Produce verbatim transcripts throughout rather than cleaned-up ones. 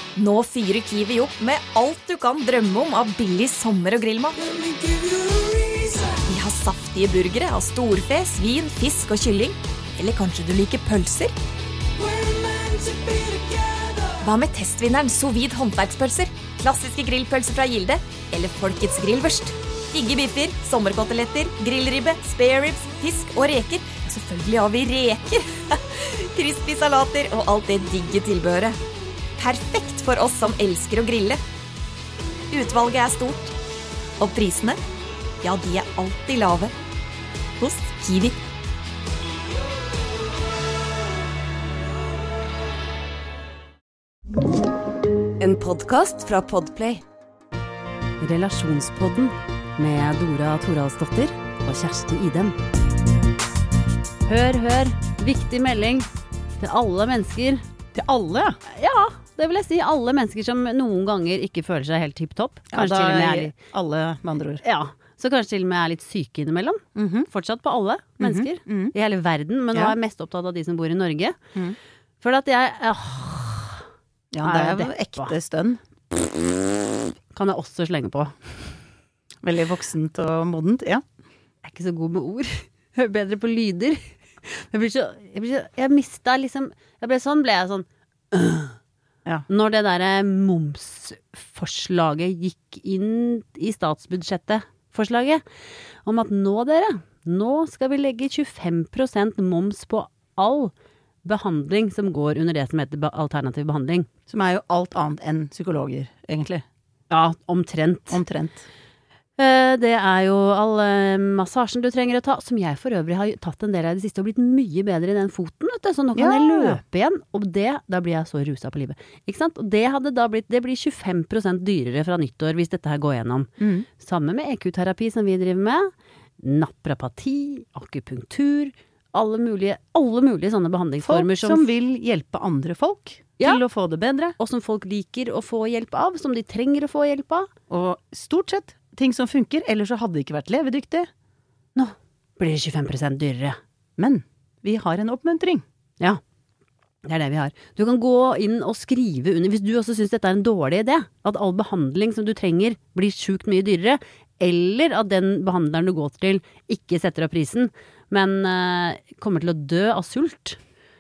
Nå fyrer Kiwi opp med alt du kan drømme om av billig sommer- og grillmat. Vi har saftige burgere av storfe, svin, fisk og kylling. Eller kanskje du liker pølser? Hva med testvinneren sous vide håndverkspølser? Klassiske grillpølser fra Gilde? Eller Folkets grillvørst? Digge biffer, sommerkoteletter, grillribbe, spare ribs, fisk og reker. Selvfølgelig har vi reker. Crispy salater og alt det digge tilbehøret. Perfekt for oss som elsker å grille. Utvalget er stort. Og prisene? Ja, de er alltid lave. Hos Kiwi. En podcast fra Podplay. Relasjonspodden med Dora Toralsdottir og Kjersti Idem. Hør, hør. Viktig melding til alle mennesker. Til alle? Ja, det vil jeg si. Alle mennesker som noen ganger ikke føler seg helt tipp-topp. Kanskje ja, til og med er litt, alle med andre ord. Ja, så kanskje til og med er litt syke innimellom. Mm-hmm. Fortsatt på alle mennesker. Mm-hmm. I hele verden. Men nå ja. er jeg mest opptatt av de som bor i Norge. Mm. For at jeg... Åh, ja, det er jo ekte stønn. Kan jeg også slenge på. Veldig voksent og modent, ja. Jeg er ikke så god med ord. Jeg er bedre på lyder. Jeg blir så... Jeg, blir så, jeg mistet liksom... Jeg ble sånn, ble jeg sånn... Øh. Ja. Når det der momsforslaget gikk inn i statsbudsjettet, forslaget, om at nå dere, nå skal vi legge tjuefem prosent moms på all behandling som går under det som heter alternativ behandling. Som er jo alt annet enn psykologer, egentlig. Ja, omtrent. Omtrent. Det er jo all massasjen du trenger å ta, som jeg for øvrig har tatt en del av det siste og blitt mye bedre i den foten, vet du. Så nå kan ja. jeg løpe igjen, og det, da blir jeg så rusa på livet. Ikke sant? Og det hadde da blitt, det blir tjuefem prosent dyrere fra nyttår hvis dette her går gjennom. Mm. Samme med E Q-terapi som vi driver med, naprapati, akupunktur, alle mulige, alle mulige sånne behandlingsformer. Folk som, som vil hjelpe andre folk ja. til å få det bedre. Og som folk liker å få hjelp av, som de trenger å få hjelp av. Og stort sett ting som funker, ellers så hadde det ikke vært levedyktig. Nå blir det tjuefem prosent dyrere. Men vi har en oppmuntring. Ja, det er det vi har. Du kan gå inn og skrive under, hvis du også synes dette er en dårlig idé, at all behandling som du trenger blir sjukt mye dyrere, eller at den behandleren du går til ikke setter opp prisen, men uh, kommer til å dø av sult.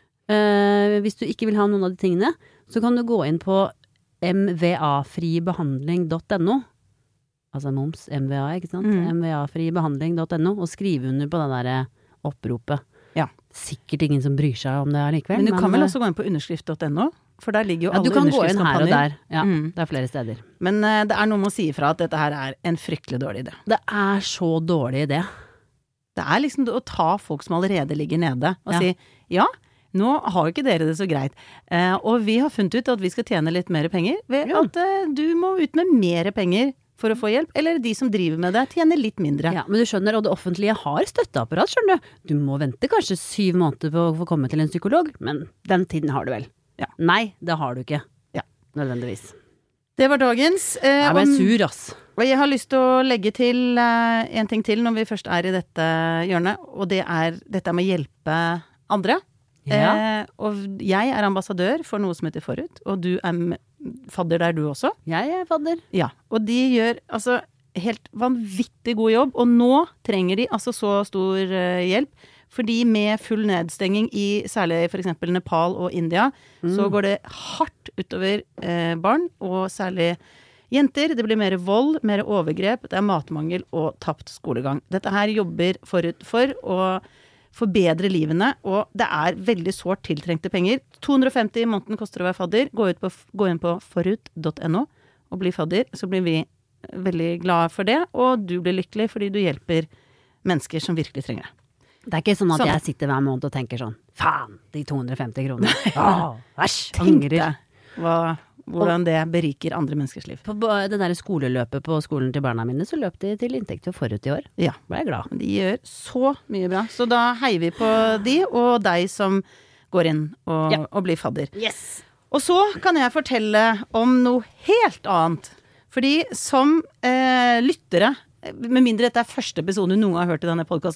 Uh, hvis du ikke vil ha noen av de tingene, så kan du gå inn på m v a fri behandling punktum n o. Altså moms, M V A, ikke sant? Mm. m v a fri behandling punktum n o, og skrive under på det der oppropet. Ja. Sikkert ingen som bryr seg om det allikevel. Men du men, kan vel også gå inn på underskrift punktum n o, for der ligger jo ja, alle underskriftskampanjer. Du kan gå inn her og der, ja, mm. det er flere steder. Men uh, det er noe med å si ifra at dette her er en fryktelig dårlig idé. Det er så dårlig idé. Det er liksom å ta folk som allerede ligger nede, og ja. si, ja, nå har jo ikke dere det så greit. Uh, og vi har funnet ut at vi skal tjene litt mer penger, ved ja. at uh, du må ut med mer penger for å få hjelp, eller de som driver med det tjener litt mindre. Ja, men du skjønner, og det offentlige har støtteapparat, skjønner du. Du må vente kanskje syv måneder på å få komme til en psykolog, men den tiden har du vel. Ja. Nei, det har du ikke. Ja. Nødvendigvis. Det var dagens. Eh, jeg ble om, sur, ass. Og jeg har lyst til å legge til eh, en ting til når vi først er i dette hjørnet, og det er dette med å hjelpe andre. Ja. Eh, og jeg er ambassadør for noe som heter Forut, og du er fadder der du også. Jeg er fadder. Ja, og de gjør altså helt vanvittig god jobb, og nå trenger de altså så stor uh, hjelp, fordi med full nedstenging i særlig for eksempel Nepal og India, mm. så går det hardt utover uh, barn, og særlig jenter. Det blir mer vold, mer overgrep, det er matmangel og tapt skolegang. Dette her jobber Forut for, og forbedre livene, og det er veldig sårt tiltrengte penger. to hundre og femti i måneden koster å være fadder. Gå, ut på, gå inn på forut punktum n o og bli fadder, så blir vi veldig glade for det, og du blir lykkelig fordi du hjelper mennesker som virkelig trenger det. Det er ikke sånn at sånn. Jeg sitter hver måned og tenker sånn, faen, de to hundre og femti kroner. Åh, æsj, Tenk angrer. deg hva, hvordan det beriker andre menneskers liv. På det der skoleløpet på skolen til barna mine, så løp de til inntekt til Forut i år. Ja. Ble jeg glad. De gjør så mye bra. Så da heier vi på de, og deg som går inn og, ja. og blir fadder. Yes! Og så kan jeg fortelle om noe helt annet. Fordi som eh, lyttere, med mindre dette er første episode du noen gang har hørt i denne podcasten,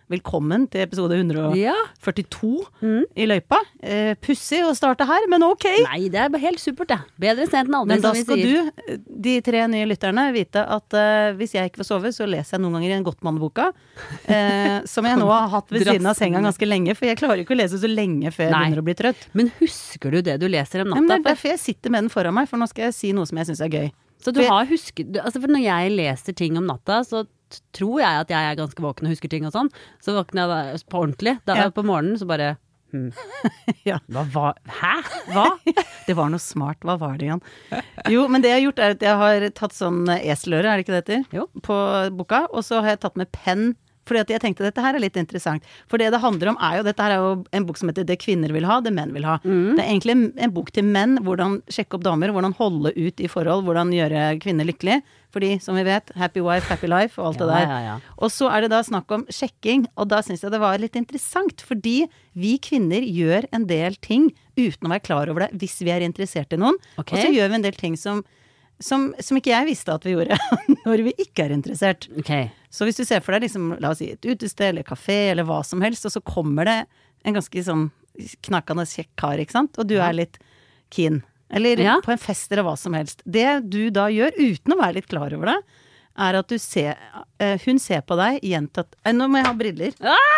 velkommen til episode one førtito Mm. i løypa. Eh, pussig å starte her, men ok. Nei, det er bare helt supert det. Bedre sent enn aldri, Men da som vi skal sier. du, de tre nye lytterne, vite at eh, hvis jeg ikke får sove, så leser jeg noen ganger i en Gottmann-boka, eh, som jeg nå har hatt ved siden av senga ganske lenge, for jeg klarer ikke å lese så lenge før jeg Nei. begynner å bli trøtt. Men husker du det du leser om Ja, men det natta? er derfor jeg sitter med den foran meg, for nå skal jeg si noe som jeg synes er gøy. Så du For- har husket du- altså for når jeg leser ting om natta, så t- tror jeg at jeg er ganske våken og husker ting og sånn. Så våkner jeg da på ordentlig. Da Ja. på morgenen så bare hm. Ja. Hva var Hæ? Hva? Det var noe smart, hva var det igjen? Jo, men det jeg har gjort er at jeg har tatt sånn eseløre, er det ikke det heter? Jo. På boka, og så har jeg tatt med penn, fordi at jeg tenkte dette her er litt interessant. For det det handler om er jo, dette her er jo en bok som heter Det kvinner vil ha, det menn vil ha. Mm. Det er egentlig en, en bok til menn, hvordan sjekke opp damer, hvordan holde ut i forhold, hvordan gjøre kvinner lykkelig. Fordi, som vi vet, happy wife, happy life og alt det Ja, der. ja, ja. Og så er det da snakk om sjekking, og da synes jeg det var litt interessant, fordi vi kvinner gjør en del ting uten å være klar over det, hvis vi er interessert i noen. Ok. Og så gjør vi en del ting som, som, som ikke jeg visste at vi gjorde, når vi ikke er interessert. Ok. Så hvis du ser for deg, liksom, la oss si et utested eller kafé eller hva som helst, og så kommer det en ganske sånn knakende kjekk kar, ikke sant? Og du er litt keen. Eller Ja. på en fest eller hva som helst. Det du da gjør, uten å være litt klar over det, er at du ser, eh, hun ser på deg gjentatt eh, Nå må jeg ha briller.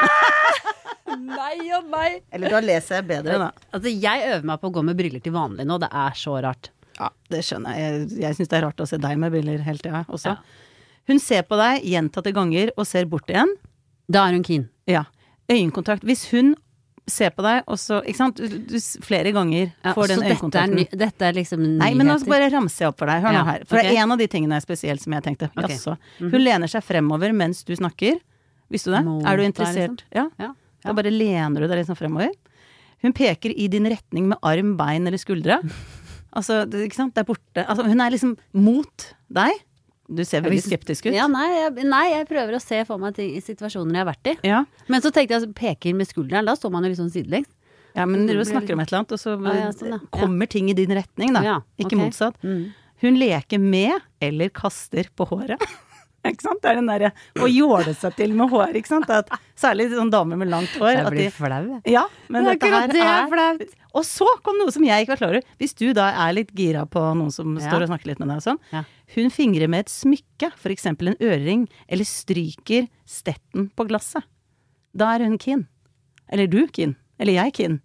Nei og nei. Eller da leser jeg bedre, da. Altså, jeg øver meg på å gå med briller til vanlig nå. Det er så rart. Ja, det skjønner jeg. Jeg, jeg syns det er rart å se deg med briller hele tida også. Ja. Hun ser på deg gjentatte ganger og ser bort igjen. Da er hun keen. Ja. Øyekontakt. Hvis hun ser på deg, og så Ikke sant? Du, du, flere ganger Ja, får den så dette er, øyekontakten. ny, dette er liksom nyheter. Nei, men nå bare ramser jeg opp for deg. Hør Ja, nå her. For det ok. er en av de tingene spesielt som jeg tenkte. Ok. Jaså. Hun lener seg fremover mens du snakker. Visste du det? Mot er du deg, interessert? Ja. Ja. Da bare lener du deg liksom fremover. Hun peker i din retning med arm, bein eller skuldre. Altså, det, ikke sant? Det er borte. Altså, hun er liksom mot deg. Du ser veldig skeptisk ut. Ja, nei, jeg, nei, jeg prøver å se for meg ting i situasjoner jeg har vært i. Ja. Men så tenkte jeg altså, peker med skulderen, da står man jo litt sånn sidelengs. Ja, men Det du blir snakker om et eller annet, og så Ah, ja, sånn, ja. kommer ting i din retning, da. Ja, Ikke ok. motsatt. Mm. Hun leker med eller kaster på håret. Ikke sant? Det er den derre å jåle seg til med hår, ikke sant? At, særlig sånne damer med langt hår. Jeg at blir de, flau, jeg. ja, men Det er dette akkurat her det er er flaut. Og så kom noe som jeg ikke var klar over. Hvis du da er litt gira på noen som Ja. står og snakker litt med deg og sånn. Ja. Hun fingrer med et smykke, for eksempel en ørering, eller stryker stetten på glasset. Da er hun keen. Eller du keen. Eller jeg keen.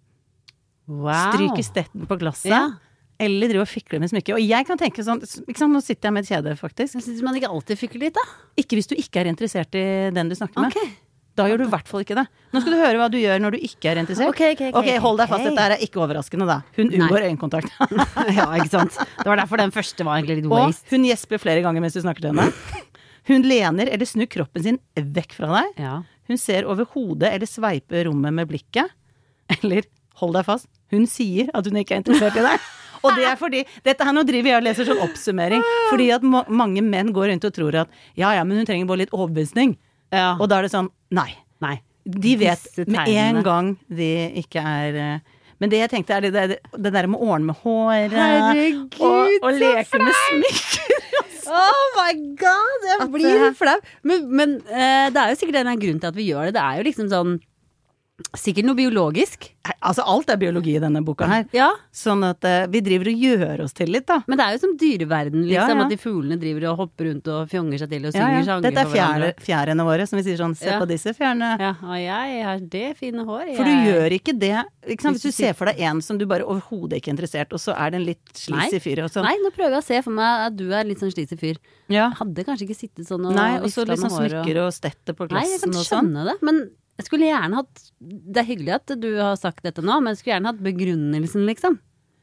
Wow. Stryker stetten på glasset. Ja. Eller driver og fikler med smykke. Og jeg kan tenke sånn, ikke sant, nå sitter jeg med et kjede, faktisk. Jeg synes man ikke alltid fikler litt, da. Ikke hvis du ikke er interessert i den du snakker med. Ok. Da gjør du i hvert fall ikke det. Nå skal du høre hva du gjør når du ikke er interessert. Ok, ok, ok, Ok, hold deg fast, ok. dette her er ikke overraskende da. Hun Nei. unngår øyekontakt. Ja, ikke sant. Det var derfor den første var egentlig litt Og waste. hun gjesper flere ganger mens du snakker til henne. Hun lener eller snur kroppen sin vekk fra deg. Ja. Hun ser over hodet eller sveiper rommet med blikket. Eller, hold deg fast, hun sier at hun ikke er interessert i deg. Og det er fordi, dette her nå driver jeg og leser sånn oppsummering, fordi at ma- mange menn går rundt og tror at, ja ja, men hun trenger bare litt overbevisning. Ja. Og da er det sånn, nei. Nei. De vet Disse med tegnene. en gang de ikke er eh, Men det jeg tenkte er det, det, det der med å ordne med håret Herregud, og, og så leke med smykker. Oh my god, jeg At, blir eh, flau. Men, men eh, det er jo sikkert en grunn til at vi gjør det. Det er jo liksom sånn sikkert noe biologisk. Altså alt er biologi i denne boka her. Ja, Sånn at eh, vi driver og gjør oss til litt, da. men det er jo som dyreverden, liksom. Ja, ja. At de fuglene driver og hopper rundt og fjonger seg til og Ja, synger ja. sanger Dette er for hverandre. fjære, fjærene våre, som vi sier sånn, se Ja. på disse fjærene. Ja, og jeg har det fine hår. For du jeg- gjør ikke det, ikke sant? Hvis Hvis du du ser for deg en som du bare overhodet ikke er interessert, og så er det en litt sleazy fyr og sånn. Nei, nå prøver jeg å se for meg at du er litt sånn sleazy fyr. Ja. Hadde kanskje ikke sittet sånn og Nei, og så vifta liksom med håret smykker og stetter på Nei, jeg kan glassen og sånn. skjønne det, men jeg skulle gjerne hatt Det er hyggelig at du har sagt dette nå, men jeg skulle gjerne hatt begrunnelsen, liksom.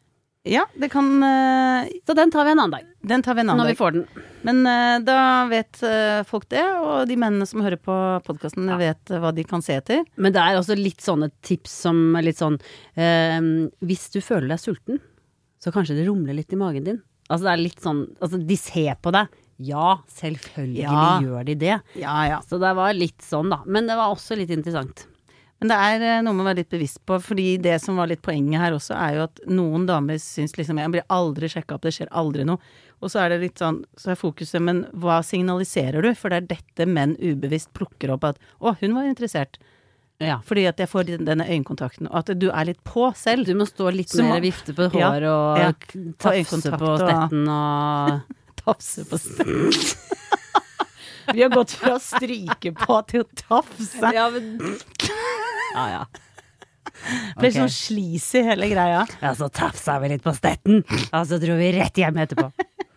Ja, det kan eh, Så den tar vi en annen dag. Den tar vi en annen Når vi dag. får den. Men eh, da vet eh, folk det, og de mennene som hører på podkasten vet eh, hva de kan se etter. Men det er også litt sånne tips som er litt sånn eh, hvis du føler deg sulten, så kanskje det rumler litt i magen din. Altså det er litt sånn Altså de ser på deg. Ja, selvfølgelig Ja. gjør de det. Ja, ja. Så det var litt sånn, da. Men det var også litt interessant. Men det er eh, noe man må være litt bevisst på, fordi det som var litt poenget her også, er jo at noen damer syns liksom, jeg blir aldri sjekket opp, det skjer aldri noe. Og så er det litt sånn, så er fokuset, men hva signaliserer du? For det er dette menn ubevisst plukker opp at, å, hun var interessert. Ja. Fordi at jeg får denne øyekontakten, og at du er litt på selv. Du må stå litt Så mer må- vifte på Ja, hår og ja. k- tafse øyekontakt på og- stetten og Tafse på stedet. Vi har gått fra å stryke på til å tafse. Ja, men Ja, ja. Ble Ok. sånn sleazy hele greia. Ja, så tafsa vi litt på stetten, og så dro vi rett hjem etterpå.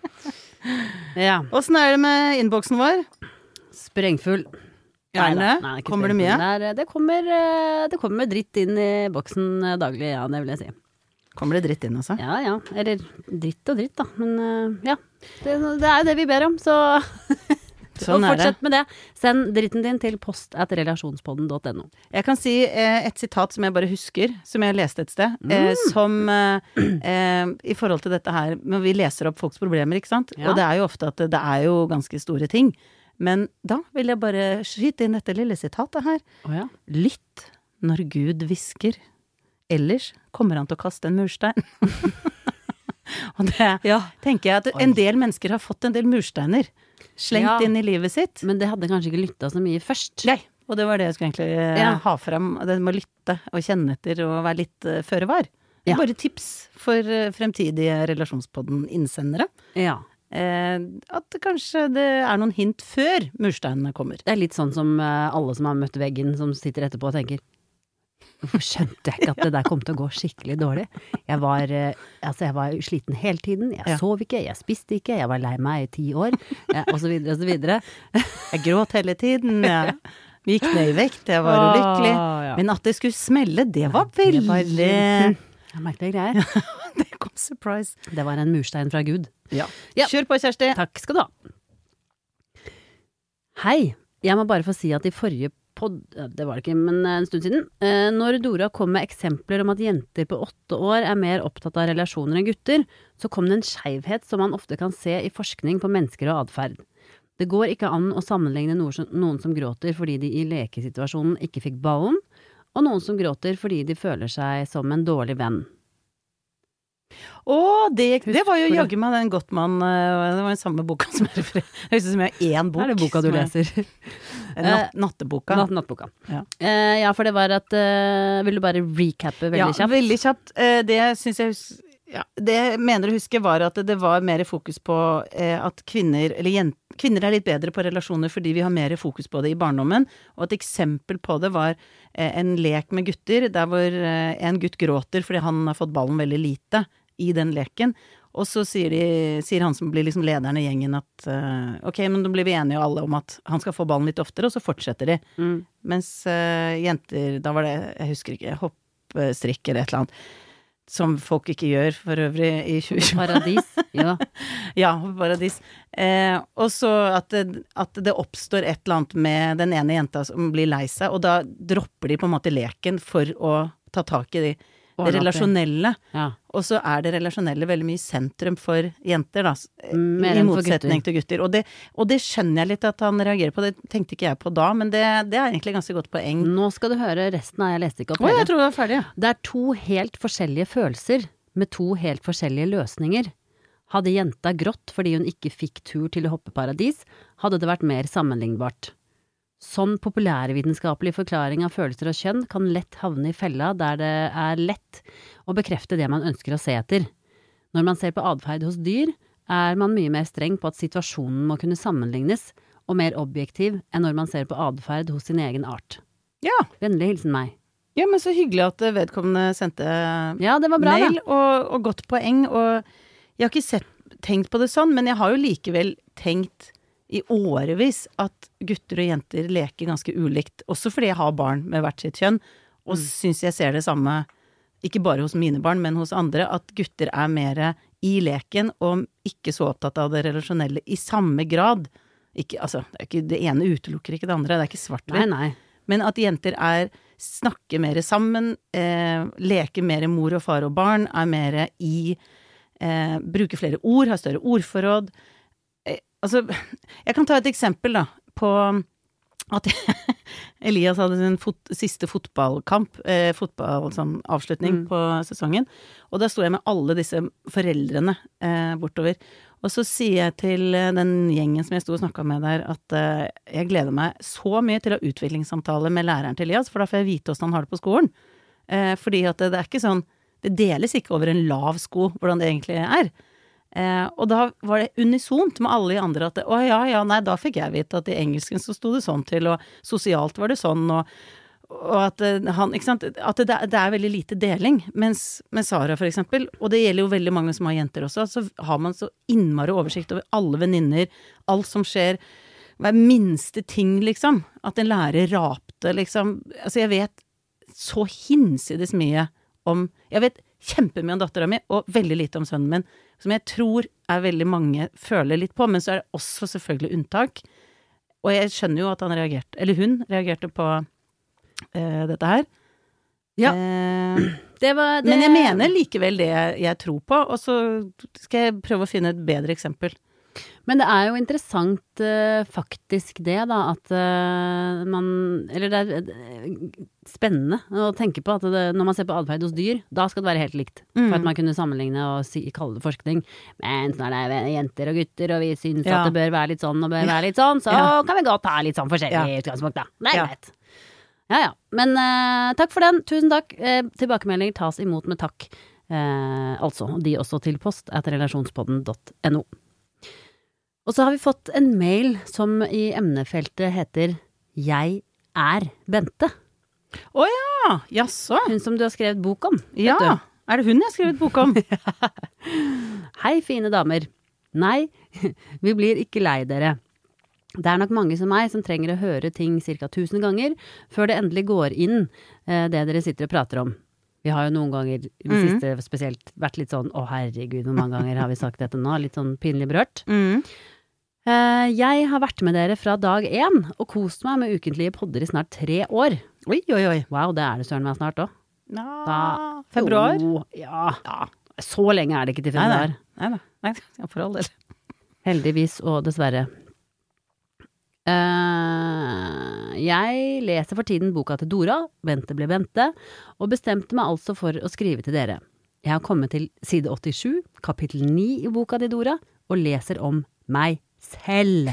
Ja. Åssen er det med innboksen vår? Sprengfull. Er den Neida. det? Nei, er ikke Kommer det sprengfull. mye? Det, er, det, kommer, eh, det kommer dritt inn i boksen eh, daglig, ja, det vil jeg si. Kommer det dritt inn, altså? Ja, ja. Eller dritt og dritt, da. Men eh, ja. Det, det er jo det vi ber om, så Sånn og er det. fortsett med det. Send dritten din til post at relasjonspodden punktum no. Jeg kan si eh, et sitat som jeg bare husker, som jeg leste et sted, Mm. eh, som eh, eh, i forhold til dette her, når vi leser opp folks problemer, ikke sant? Ja. Og det er jo ofte at det, det er jo ganske store ting. Men da vil jeg bare skyte inn dette lille sitatet her. Å ja. Lytt når Gud hvisker. Ellers kommer han til å kaste en murstein. Og det tenker jeg at en del mennesker har fått en del mursteiner slengt Ja. inn i livet sitt. Men det hadde kanskje ikke lytta så mye først. Nei, og det var det jeg skulle egentlig eh, Ja. ha frem. Det med å lytte og kjenne etter og være litt uh, føre var. Ja. Bare tips for eh, fremtidige relasjonspodden-innsendere. Ja. Eh, at kanskje det er noen hint før mursteinene kommer. Det er litt sånn som eh, alle som har møtt veggen, som sitter etterpå og tenker hvorfor skjønte jeg ikke at det der kom til å gå skikkelig dårlig? Jeg var, eh, altså jeg var sliten hele tiden, jeg Ja. sov ikke, jeg spiste ikke, jeg var lei meg i ti år, eh, og så videre og så videre. Jeg gråt hele tiden, jeg gikk ned i vekt, jeg var ulykkelig. Åh, ja. Men at det skulle smelle, det var veldig Det var- Det er merkelige greier. Det kom surprise. Det var en murstein fra Gud. Ja. Ja. Kjør på, Kjersti. Takk skal du ha. Hei, jeg må bare få si at i forrige podd, ja, det var det ikke, men en stund siden, eh, når Dora kom med eksempler om at jenter på åtte år er mer opptatt av relasjoner enn gutter, så kom det en skeivhet som man ofte kan se i forskning på mennesker og atferd. Det går ikke an å sammenligne noen som, noen som gråter fordi de i lekesituasjonen ikke fikk ballen, og noen som gråter fordi de føler seg som en dårlig venn. Å, det, det var jo Husker du? jaggu meg den Gottmann, eh, det var den samme boka som jeg refererer. Det høres ut som jeg har én bok. Er det boka du som er- leser? Natt, natteboka. Natt, nattboka. Ja. Eh, ja, for det var at, eh, vil du bare recappe veldig ja, kjapt? veldig kjapt. Eh, Det synes jeg hus- ja, det jeg mener å huske var at det var mer fokus på eh, at kvinner, eller jent, kvinner er litt bedre på relasjoner fordi vi har mer fokus på det i barndommen. Og et eksempel på det var eh, en lek med gutter, der hvor eh, en gutt gråter fordi han har fått ballen veldig lite i den leken. Og så sier, de, sier han som blir liksom lederen i gjengen at eh, ok, men da blir vi enige alle om at han skal få ballen litt oftere, og så fortsetter de. Mm. Mens eh, jenter, da var det, jeg husker ikke, hoppstrikk eller et eller annet, som folk ikke gjør for øvrig i tjue tjue. Paradis, ja. Ja, paradis. Eh, og så at det, at det oppstår et eller annet med den ene jenta som blir lei seg, og da dropper de på en måte leken for å ta tak i de, det Ordne opp i. relasjonelle. Ja. Og så er det relasjonelle veldig mye sentrum for jenter, da, s- Mer i enn for motsetning gutter. til gutter. Og det, og det skjønner jeg litt at han reagerer på, det tenkte ikke jeg på da, men det, det er egentlig ganske godt poeng. Nå skal du høre resten av jeg leste ikke opp Å, jeg hele. tror det var ferdig, ja. Det er to helt forskjellige følelser med to helt forskjellige løsninger. Hadde jenta grått fordi hun ikke fikk tur til å hoppe paradis, hadde det vært mer sammenlignbart. Sånn populærvitenskapelig forklaring av følelser og kjønn kan lett havne i fella der det er lett å bekrefte det man ønsker å se etter. Når man ser på atferd hos dyr, er man mye mer streng på at situasjonen må kunne sammenlignes, og mer objektiv enn når man ser på atferd hos sin egen art. Ja. Vennlig hilsen meg. Ja, men så hyggelig at vedkommende sendte Ja, det var bra, mail, da. og, og godt poeng, og jeg har ikke sett, tenkt på det sånn, men jeg har jo likevel tenkt i årevis at gutter og jenter leker ganske ulikt, også fordi jeg har barn med hvert sitt kjønn, og Mm. synes jeg ser det samme, ikke bare hos mine barn, men hos andre, at gutter er mer i leken, og ikke så opptatt av det relasjonelle i samme grad. Ikke, altså, det, er ikke, det ene utelukker ikke det andre, det er ikke Nei, svart-hvitt. nei. Men at jenter er, snakker mer sammen, eh, leker mer mor og far og barn, er mer i, eh, bruker flere ord, har større ordforråd. Eh, altså, jeg kan ta et eksempel da, på at Elias hadde sin fot, siste fotballkamp, eh, fotball som avslutning mm. på sesongen, og da sto jeg med alle disse foreldrene eh, bortover. Og så sier jeg til den gjengen som jeg sto og snakket med der, at eh, jeg gleder meg så mye til å ha utviklingssamtale med læreren til Elias, for da får jeg vite hvordan han har det på skolen. Eh, fordi at det, det er ikke sånn, det deles ikke over en lav sko, hvordan det egentlig er. Eh, og da var det unisont med alle de andre at det, å ja, ja, nei, da fikk jeg vite at i engelsken så sto det sånn til, og sosialt var det sånn, og, og at han, ikke sant, at det, det er veldig lite deling, mens med Sara for eksempel, og det gjelder jo veldig mange som har jenter også, så har man så innmari oversikt over alle venninner, alt som skjer, hver minste ting liksom, at en lærer rapte liksom, altså jeg vet så hinsides mye om, jeg vet kjempemye om datteren min, og veldig lite om sønnen min, som jeg tror er veldig mange føler litt på, men så er det også selvfølgelig unntak. Og jeg skjønner jo at han reagerte, eller hun reagerte på uh, dette her. Ja, uh, det var det. Men jeg mener likevel det jeg, jeg tror på, og så skal jeg prøve å finne et bedre eksempel. Men det er jo interessant uh, faktisk det da, at uh, man, eller det er uh, spennende å tenke på at det, når man ser på adferd hos dyr, da skal det være helt likt. Mm. For at man kunne sammenligne og si, kalle det forskning. Men sånn er det jenter og gutter, og vi synes ja. At det bør være litt sånn og bør være litt sånn, så ja. Kan vi godt ha litt sånn forskjellig ja. Utgangspunkt da. Det er ja. Greit. Ja, ja. Men uh, takk for den. Tusen takk. Uh, tilbakemeldinger tas imot med takk. Uh, altså, de også til post at relasjonspodden punktum no. Og så har vi fått en mail som i emnefeltet heter Jeg er Bente. Å ja, jaså. Hun som du har skrevet bok om. Ja, er det hun jeg har skrevet bok om? Hei, fine damer. Nei, vi blir ikke lei dere. Det er nok mange som meg som trenger å høre ting cirka tusen ganger før det endelig går inn eh, det dere sitter og prater om. Vi har jo noen ganger i det mm. siste spesielt vært litt sånn, å herregud, hvor mange ganger har vi sagt dette nå? Litt sånn pinlig berørt. Mm. Uh, jeg har vært med dere fra dag én og kost meg med ukentlige podder i snart tre år. Oi, oi, oi. Wow, det er det søren meg snart også. Ja, februar? Jo, ja. ja, så lenge er det ikke til februar. Nei, nei, nei, nei for all del. Heldigvis og dessverre. Uh, jeg leser for tiden boka til Dora, Bente ble Bente, og bestemte meg altså for å skrive til dere. Jeg har kommet til side åttisju, kapittel ni i boka til Dora, og leser om meg selv.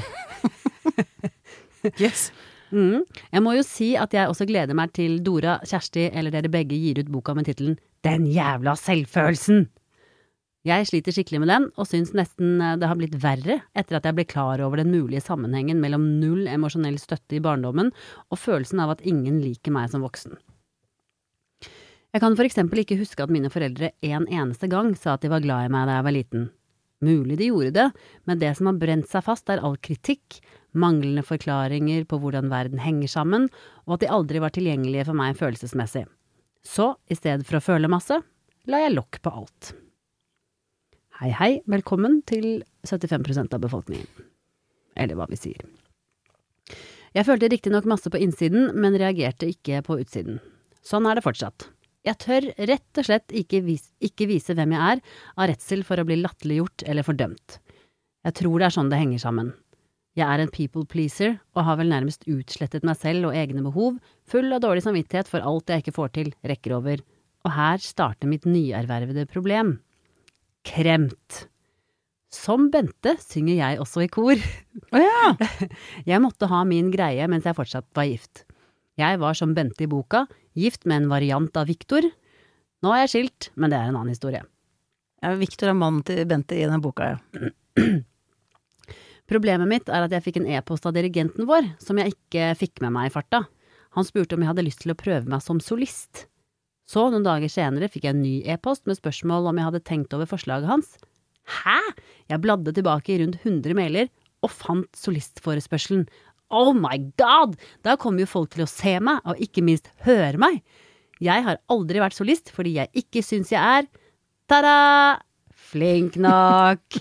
Yes. Mm. Jeg må jo si at jeg også gleder meg til Dora, Kjersti eller dere begge gir ut boka med titelen Den jævla selvfølelsen. Jeg sliter skikkelig med den, og synes nesten det har blitt verre etter at jeg ble klar over den mulige sammenhengen mellom null emosjonell støtte i barndommen og følelsen av at ingen liker meg som voksen. Jeg kan for eksempel ikke huske at mine foreldre en eneste gang sa at de var glad i meg da jeg var liten. Mulig de gjorde det, men det som har brent seg fast er all kritikk, manglende forklaringer på hvordan verden henger sammen, og at de aldri var tilgjengelige for meg følelsesmessig. Så, i stedet for å føle masse, la jeg lokk på alt. Hei hei, velkommen til syttifem prosent av befolkningen. Eller hva vi sier. Jeg følte riktig nok masse på innsiden, men reagerte ikke på utsiden. Sånn er det fortsatt. Jeg tør rett og slett ikke vise, ikke vise hvem jeg er, av redsel for å bli latterliggjort eller fordømt. Jeg tror det er sånn det henger sammen. Jeg er en people pleaser, og har vel nærmest utslettet meg selv og egne behov, full av dårlig samvittighet for alt jeg ikke får til, rekker over. Og her starter mitt nyervervede problem. Kremt. Som Bente synger jeg også i kor. Å ja! Jeg måtte ha min greie mens jeg fortsatt var gift. Jeg var som Bente i boka, gift med en variant av Victor. Nå er jeg skilt, men det er en annen historie. Ja, Victor er mannen til Bente i denne boka, ja. Problemet mitt er at jeg fikk en e-post av dirigenten vår, som jeg ikke fikk med meg i farta. Han spurte om jeg hadde lyst til å prøve meg som solist. Så noen dager senere fikk jeg en ny e-post med spørsmål om jeg hadde tenkt over forslaget hans. Hæ? Jeg bladde tilbake i rundt hundre mailer og fant solistforespørselen. Oh my god! Da kommer jo folk til å se meg, og ikke minst høre meg. Jeg har aldri vært solist, fordi jeg ikke synes jeg er tada! Flink nok!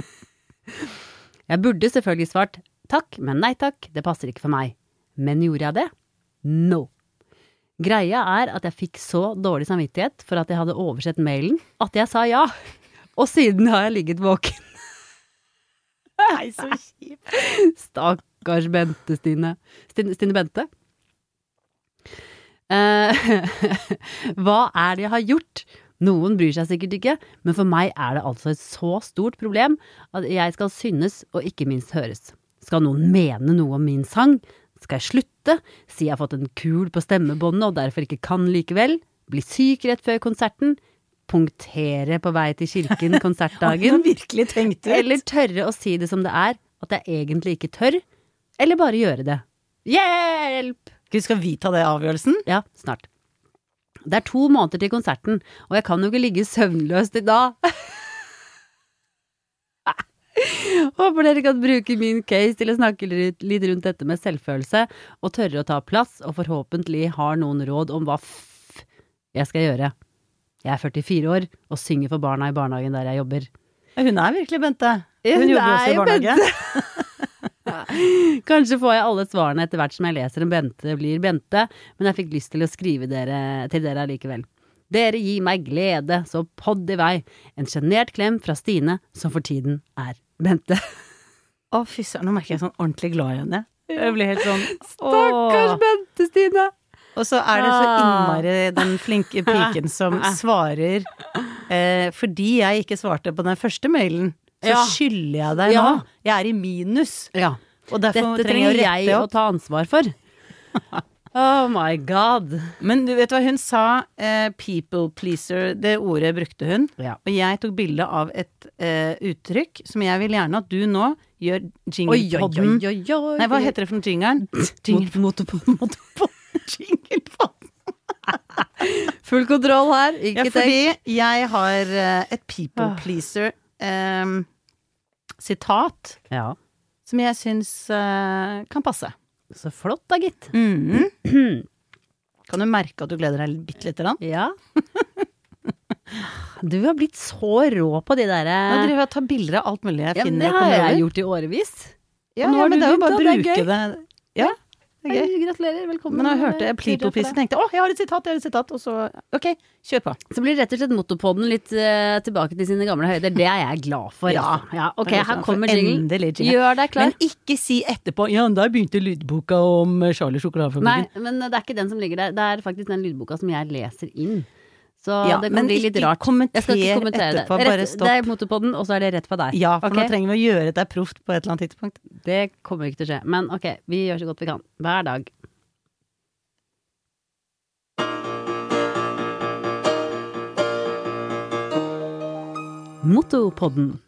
Jeg burde selvfølgelig svart takk, men nei takk, det passer ikke for meg. Men gjorde jeg det? No. Greia er at jeg fikk så dårlig samvittighet for at jeg hadde oversett mailen, at jeg sa ja. Og siden har jeg ligget våken. Nei, så kjipt. Stakkars Bente, Stine. Stine, Stine Bente. Eh, hva er det jeg har gjort? Noen bryr seg sikkert ikke, men for meg er det altså et så stort problem at jeg skal synes og ikke minst høres. Skal noen mene noe om min sang? Skal jeg slutte? Si jeg har fått en kul på stemmebåndet og derfor ikke kan likevel? Bli syk rett før konserten? Punktere på vei til kirken konsertdagen? Virkelig tenkt ut. Eller tørre å si det som det er, at jeg egentlig ikke tør? Eller bare gjøre det? Hjelp! Gud, skal vi ta det avgjørelsen? Ja, snart. Det er to måneder til konserten, og jeg kan jo ikke ligge søvnløst i dag. Håper dere kan bruke min case til å snakke litt, litt rundt dette med selvfølelse, og tørre å ta plass, og forhåpentlig har noen råd om hva f jeg skal gjøre. Jeg er førtifire år, og synger for barna i barnehagen der jeg jobber. Ja, hun er virkelig Bente. Hun, Hun jobber også i er barnehage. Kanskje får jeg alle svarene etter hvert som jeg leser om Bente blir Bente, men jeg fikk lyst til å skrive dere, til dere allikevel. Dere gir meg glede, så podd i vei. En genert klem fra Stine, som for tiden er Bente. Å, fy søren, nå merker jeg sånn ordentlig glad i henne. Jeg blir helt sånn, Stakkars åh. Bente, Stine. Og så er det så innmari den flinke piken som svarer, eh, fordi jeg ikke svarte på den første mailen, så Ja. skylder jeg deg Ja. nå. Jeg er i minus. Ja. Og derfor Dette trenger jeg å jeg rette å opp. ta ansvar for. Oh my god. Men du vet hva hun sa? Eh, people pleaser, det ordet brukte hun. Ja. Og jeg tok bilde av et eh, uttrykk som jeg vil gjerne at du nå gjør Oi, oi, jinglepodden. oi, oi, oi. Nei, hva heter det for noe jingeren? Jingle Motopodden. Jinglepodden. Full kontroll her, Ja, ikke tenk. fordi jeg har eh, et people pleaser eh, sitat Ja, som jeg syns eh, kan passe. så flott da, gitt. Mhm. Kan du merke at du gleder deg bitte lite grann? Ja. Du har blitt så rå på de der Nå driver jeg og tar bilder av alt mulig jeg Ja, men finner. det og har kommer jeg over. gjort i årevis. Ja, Og nå ja, har men du det er jo begynt, bare å da, det er bruke gøy. det. Ja, det er gøy. Hei, gratulerer, velkommen. Men da jeg hørte jeg Turer people for pleaser, deg. tenkte jeg, å, jeg har et sitat, jeg har et sitat, og så, ok, kjør på. Så blir rett og slett Motopodden litt eh, tilbake til sine gamle høyder. Det er jeg glad for. Ja. altså. ja ok, Det er her sånn, kommer for jingle. endelig jingle. Gjør deg klar. Men ikke si etterpå, ja, der begynte lydboka om eh, Charlie Nei, Sjokoladefabrikken. men det er ikke den som ligger der. Det er faktisk den lydboka som jeg leser inn. Så Ja, det men kan bli litt ikke rart. Jeg skal ikke kommenter kommentere det. etterpå, bare Rett, stopp. det er Motopodden, og så er det rett på deg. Ja, for Ok? nå trenger vi å gjøre dette proft på et eller annet tidspunkt. Det kommer ikke til å skje. Men ok, vi gjør så godt vi kan. Hver dag. Motopodden.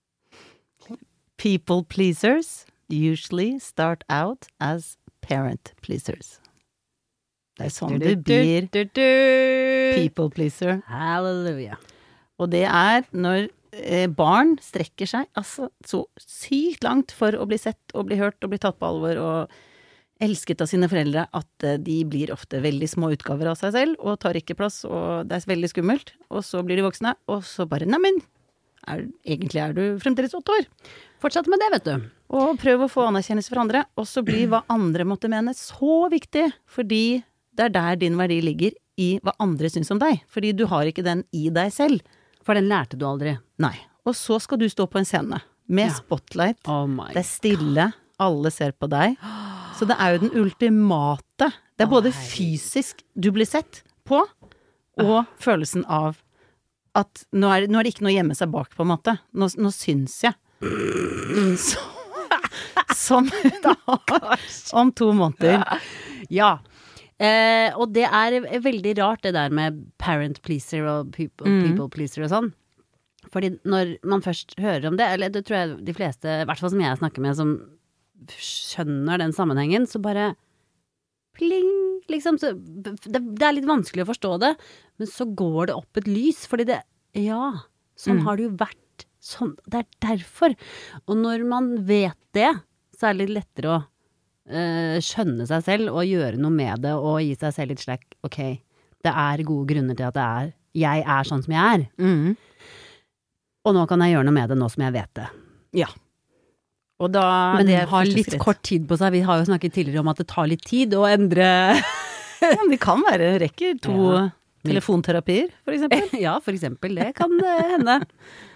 People pleasers usually start out as parent pleasers. Det er sånn du blir people pleaser. Halleluja. Og det er når eh, barn strekker seg altså så sykt langt for å bli sett og bli hørt og bli tatt på alvor og elsket av sine foreldre at eh, de blir ofte veldig små utgaver av seg selv og tar ikke plass, og det er veldig skummelt. Og så blir de voksne, og så bare neimen, er, egentlig er du fremdeles åtte år. Fortsett med det, vet du. Og prøv å få anerkjennelse fra andre, og så blir hva andre måtte mene så viktig, fordi det er der din verdi ligger, i hva andre syns om deg. Fordi du har ikke den i deg selv. For den lærte du aldri. Nei. Og så skal du stå på en scene med Ja. spotlight. Oh my Det er stille, alle ser på deg. Så det er jo den ultimate. Det er både fysisk du blir sett på, og følelsen av at nå er, nå er det ikke noe å gjemme seg bak, på en måte. Nå, nå syns jeg. Så, som da om to måneder. Ja. Eh, og det er veldig rart det der med parent pleaser og people, Mm. people pleaser og sånn. Fordi når man først hører om det, eller det tror jeg de fleste, i hvert fall som jeg snakker med, som skjønner den sammenhengen, så bare pling, liksom. Så det, det er litt vanskelig å forstå det, men så går det opp et lys, fordi det, ja, sånn Mm. har det jo vært. Sånn, det er derfor. Og når man vet det, så er det litt lettere å eh, skjønne seg selv og gjøre noe med det og gi seg selv litt slack. Ok, det er gode grunner til at det er, jeg er sånn som jeg er. Mm. Og nå kan jeg gjøre noe med det nå som jeg vet det. Ja. Og da Men det er har første litt skritt. kort tid på seg. Vi har jo snakket tidligere om at det tar litt tid å endre. Ja, men det kan være, rekker to Ja. telefonterapier, for eksempel. Ja, for eksempel. Det kan eh, hende.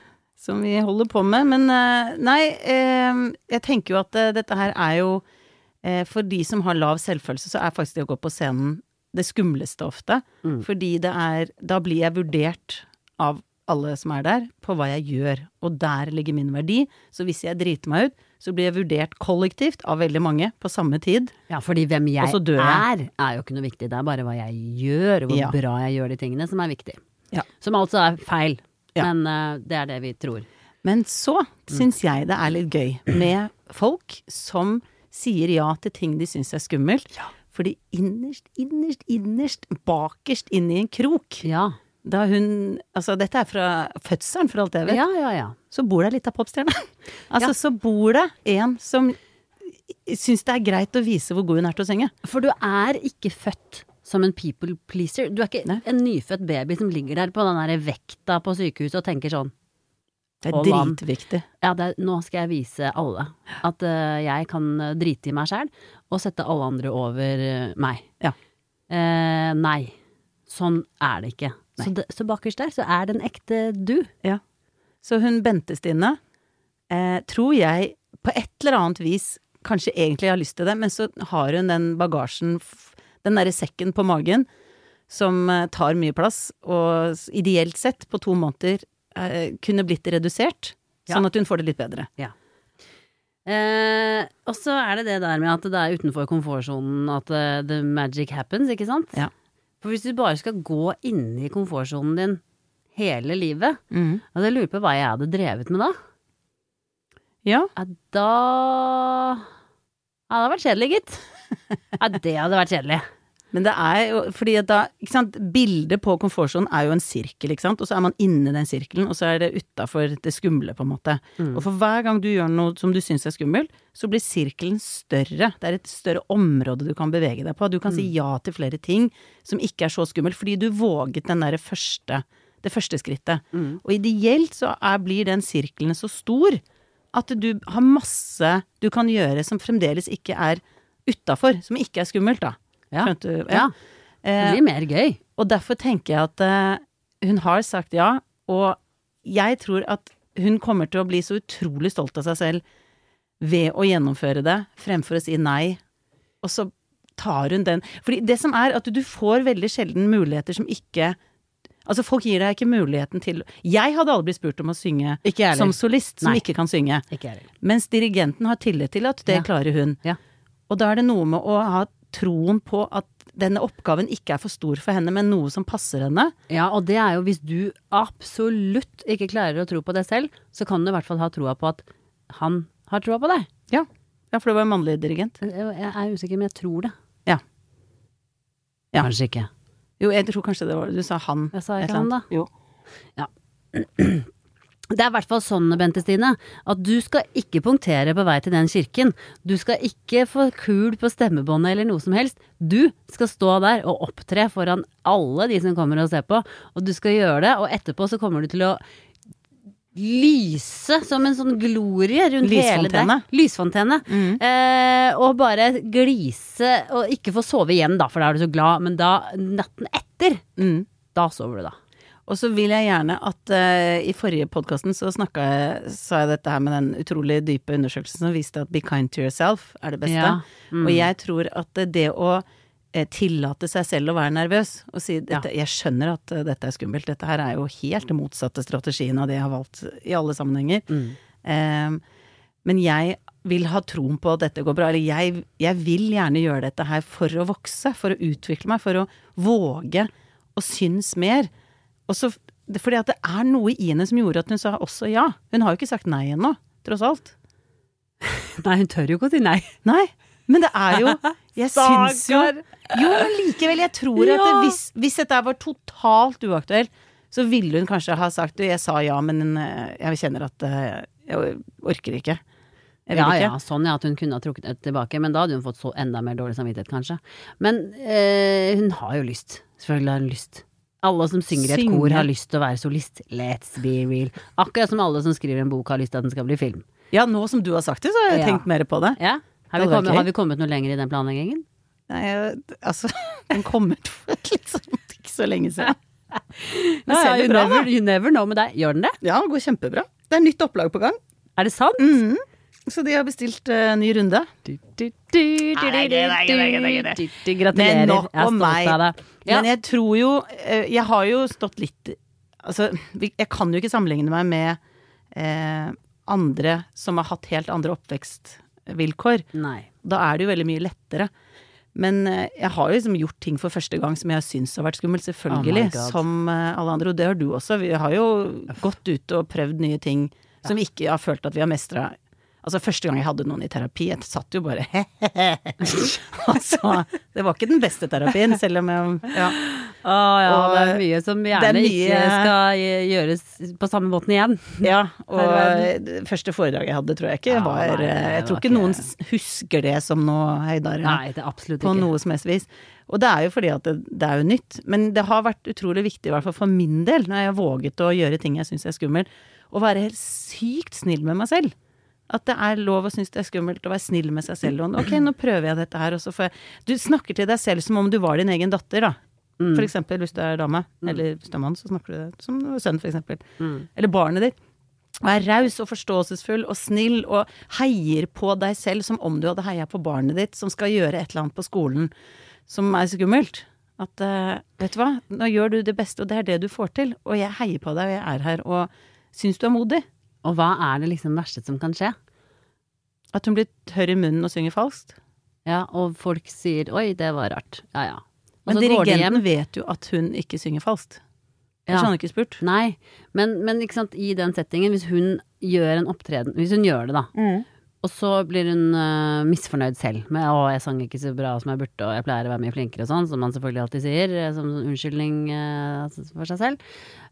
som vi holder på med. Men eh, nei, eh, jeg tenker jo at eh, dette her er jo, eh, for de som har lav selvfølelse, så er faktisk det å gå på scenen det skumleste ofte. Mm. Fordi det er, da blir jeg vurdert av alle som er der, på hva jeg gjør. Og der ligger min verdi. Så hvis jeg driter meg ut, så blir jeg vurdert kollektivt av veldig mange på samme tid. Ja, fordi hvem jeg, jeg er, er jo ikke noe viktig. Det er bare hva jeg gjør, og hvor ja. bra jeg gjør de tingene som er viktig. Ja. Som altså er feil. Ja. Men uh, det er det vi tror. Men så syns mm. jeg det er litt gøy med folk som sier ja til ting de syns er skummelt. Ja. Fordi innerst, innerst, innerst, bakerst inn i en krok. Ja. Da hun, altså dette er fra fødselen for alt jeg vet. Ja, ja, ja. Så bor det litt av popstjerne. Altså ja. Så bor det en som syns det er greit å vise hvor god hun er til å synge. For du er ikke født som en people pleaser. Du er ikke Nei. En nyfødt baby som ligger der på den der vekta på sykehuset og tenker sånn. Det er dritviktig. Ja, det er, nå skal jeg vise alle at uh, jeg kan drite i meg selv og sette alle andre over uh, meg. Ja. Uh, nei, sånn er det ikke. Så, det, så bakerst der så er det en ekte du. Ja. Så hun Bente Stine, eh, tror jeg på et eller annet vis kanskje egentlig har lyst til det, men så har hun den bagasjen, den der sekken på magen, som eh, tar mye plass, og ideelt sett på to måneder eh, kunne blitt redusert, ja. Sånn at hun får det litt bedre. Ja. Eh, og så er det det der med at det er utenfor komfortsonen at uh, the magic happens, ikke sant? Ja. For hvis du bare skal gå inn i komfortsonen din hele livet, mm. og jeg lurer på hva jeg hadde drevet med da. Ja. Ja, da... Ja, det hadde vært kjedelig, gitt. Ja, det hadde vært kjedelig. Men det er jo, fordi at da, ikke sant, bildet på komfortsonen er jo en sirkel, ikke sant, og så er man inne i den sirkelen, og så er det utenfor det skumle på en måte. Mm. Og for hver gang du gjør noe som du synes er skummelt, så blir sirkelen større. Det er et større område du kan bevege deg på. Du kan mm. si ja til flere ting som ikke er så skummelt, fordi du våget den der første, det første skrittet. Mm. Og ideelt så er, blir den sirkelen så stor at du har masse du kan gjøre som fremdeles ikke er utenfor, som ikke er skummelt da. Ja. Skjønte du? Ja. Det blir mer gøy. Og derfor tenker jeg at uh, hun har sagt ja, og jeg tror at hun kommer til å bli så utrolig stolt av seg selv ved å gjennomføre det, fremfor å si nei. Og så tar hun den. Fordi det som er at du får veldig sjelden muligheter som ikke... Altså folk gir deg ikke muligheten til... Jeg hadde aldri blitt spurt om å synge som solist, som nei. Ikke kan synge. Ikke mens dirigenten har tillit til at det ja. Klarer hun. Ja. Og da er det noe med å ha troen på at denne oppgaven ikke er for stor for henne, men noe som passer henne. Ja, og det er jo hvis du absolutt ikke klarer å tro på det selv, så kan du i hvert fall ha troa på at han har troa på deg. Ja, ja for det var en mannlig dirigent. Jeg er usikker, men jeg tror det. Ja. Ja. Kanskje ikke. Jo, jeg tror kanskje det var, du sa han. Jeg sa ikke han da. Jo. Ja. Det er i hvert fall sånn, Bente Stine, at du skal ikke punktere på vei til den kirken. Du skal ikke få kul på stemmebåndet eller noe som helst. Du skal stå der og opptre foran alle de som kommer og ser på, og du skal gjøre det, og etterpå så kommer du til å lyse som en sånn glorie rundt hele det. Lysfontene. Mm. Eh, og bare glise, og ikke få sove igjen da, for da er du så glad, men da, natten etter, mm. da sover du da. Og så vil jeg gjerne at uh, i forrige podcasten så snakket jeg, sa jeg dette her med den utrolig dype undersøkelsen som viste at be kind to yourself er det beste. Ja. Mm. Og jeg tror at det å uh, tillate seg selv å være nervøs og si, dette, ja. Jeg skjønner at uh, dette er skummelt, dette her er jo helt det motsatte strategien av det jeg har valgt i alle sammenhenger. Mm. Um, men jeg vil ha troen på at dette går bra, eller jeg, jeg vil gjerne gjøre dette her for å vokse, for å utvikle meg, for å våge å synes mer. Og så, fordi at det er noe i henne som gjorde at hun sa også ja. Hun har jo ikke sagt nei ennå, tross alt. Nei, hun tør jo ikke å si nei. Nei, men det er jo, jeg syns jo, jo, men likevel, jeg tror ja. At det, hvis, hvis dette var totalt uaktuelt, så ville hun kanskje ha sagt, jeg sa ja, men jeg kjenner at jeg orker ikke. Jeg vil ja, ikke. Ja, sånn ja, at hun kunne ha trukket det tilbake, men da hadde hun fått så enda mer dårlig samvittighet, kanskje. Men eh, hun har jo lyst, selvfølgelig har hun lyst. Alle som synger i et Synge. Kor har lyst til å være solist. Let's be real. Akkurat som alle som skriver en bok har lyst til at den skal bli film. Ja, nå som du har sagt det, så har jeg ja. Tenkt mer på det. Ja. Har vi, kommet, har vi kommet noe lenger i den planleggingen? Nei, altså, den kommer liksom ikke så lenge siden. Ja, ja, you, never, you never know med deg. Gjør den det? Ja, det går kjempebra. Det er nytt opplag på gang. Er det sant? Mm. Så de har bestilt uh, ny runde. Gratulerer. Men nok Jeg er om stolt meg. av deg. Ja. Men jeg tror jo, uh, jeg har jo stått litt, altså, vi- jeg kan jo ikke sammenligne meg med uh, andre som har hatt helt andre oppvekstvilkår. Nei. Da er det jo veldig mye lettere. Men uh, jeg har jo liksom gjort ting for første gang som jeg synes har vært skummelt, selvfølgelig, Oh my God. som uh, alle andre, og det har du også. Vi har jo gått ut og prøvd nye ting som vi ikke har følt at vi har mestret. Altså, første gang jeg hadde noen i terapi, jeg satt jo bare altså, det var ikke den beste terapien, selv om jeg, ja. Å ja, Og, det er mye som det gjerne er mye- ikke skal gjøres på samme måten igjen. Ja, og Her det første foredraget jeg hadde, tror jeg ikke Ja, var, nei, det jeg tror var ikke ikke- noen husker det som nå, Heidar, Nei, det er absolutt på ikke. noe som helst vis. Og det er jo fordi at det, det er jo nytt, men det har vært utrolig viktig, i hvert fall for min del, når jeg har våget å gjøre ting jeg synes er skummelt, å være helt sykt snill med meg selv. At det er lov å synes det er skummelt å være snill med seg selv. Og ok, nå prøver jeg dette her, og så får jeg... Du snakker til deg selv som om du var din egen datter, da. Mm. For eksempel, hvis du er dame, eller hvis du er mann, så snakker du det som sønn, for eksempel. Mm. Eller barnet ditt. Og er raus og forståelsesfull og snill, og heier på deg selv som om du hadde heiet på barnet ditt, som skal gjøre et eller annet på skolen som er skummelt. At, uh, vet du hva, nå gjør du det beste, og det er det du får til. Og jeg heier på deg, og jeg er her, og synes du er modig. Og hva er det liksom verste som kan skje? At hun blir tørr i munnen og synger falskt. Ja, og folk sier, oi, det var rart. Ja, ja. Og Men så går de hjem. dirigenten vet jo at hun ikke synger falskt. Det Ja. har han ikke spurt. Nei, men, men ikke sant, i den settingen, hvis hun gjør en opptreden, hvis hun gjør det da, og så blir hun uh, misfornøyd selv med, å, jeg sang ikke så bra som jeg burde, og jeg pleier å være mye flinkere og sånn, som man selvfølgelig alltid sier, eh, som unnskyldning uh, for seg selv.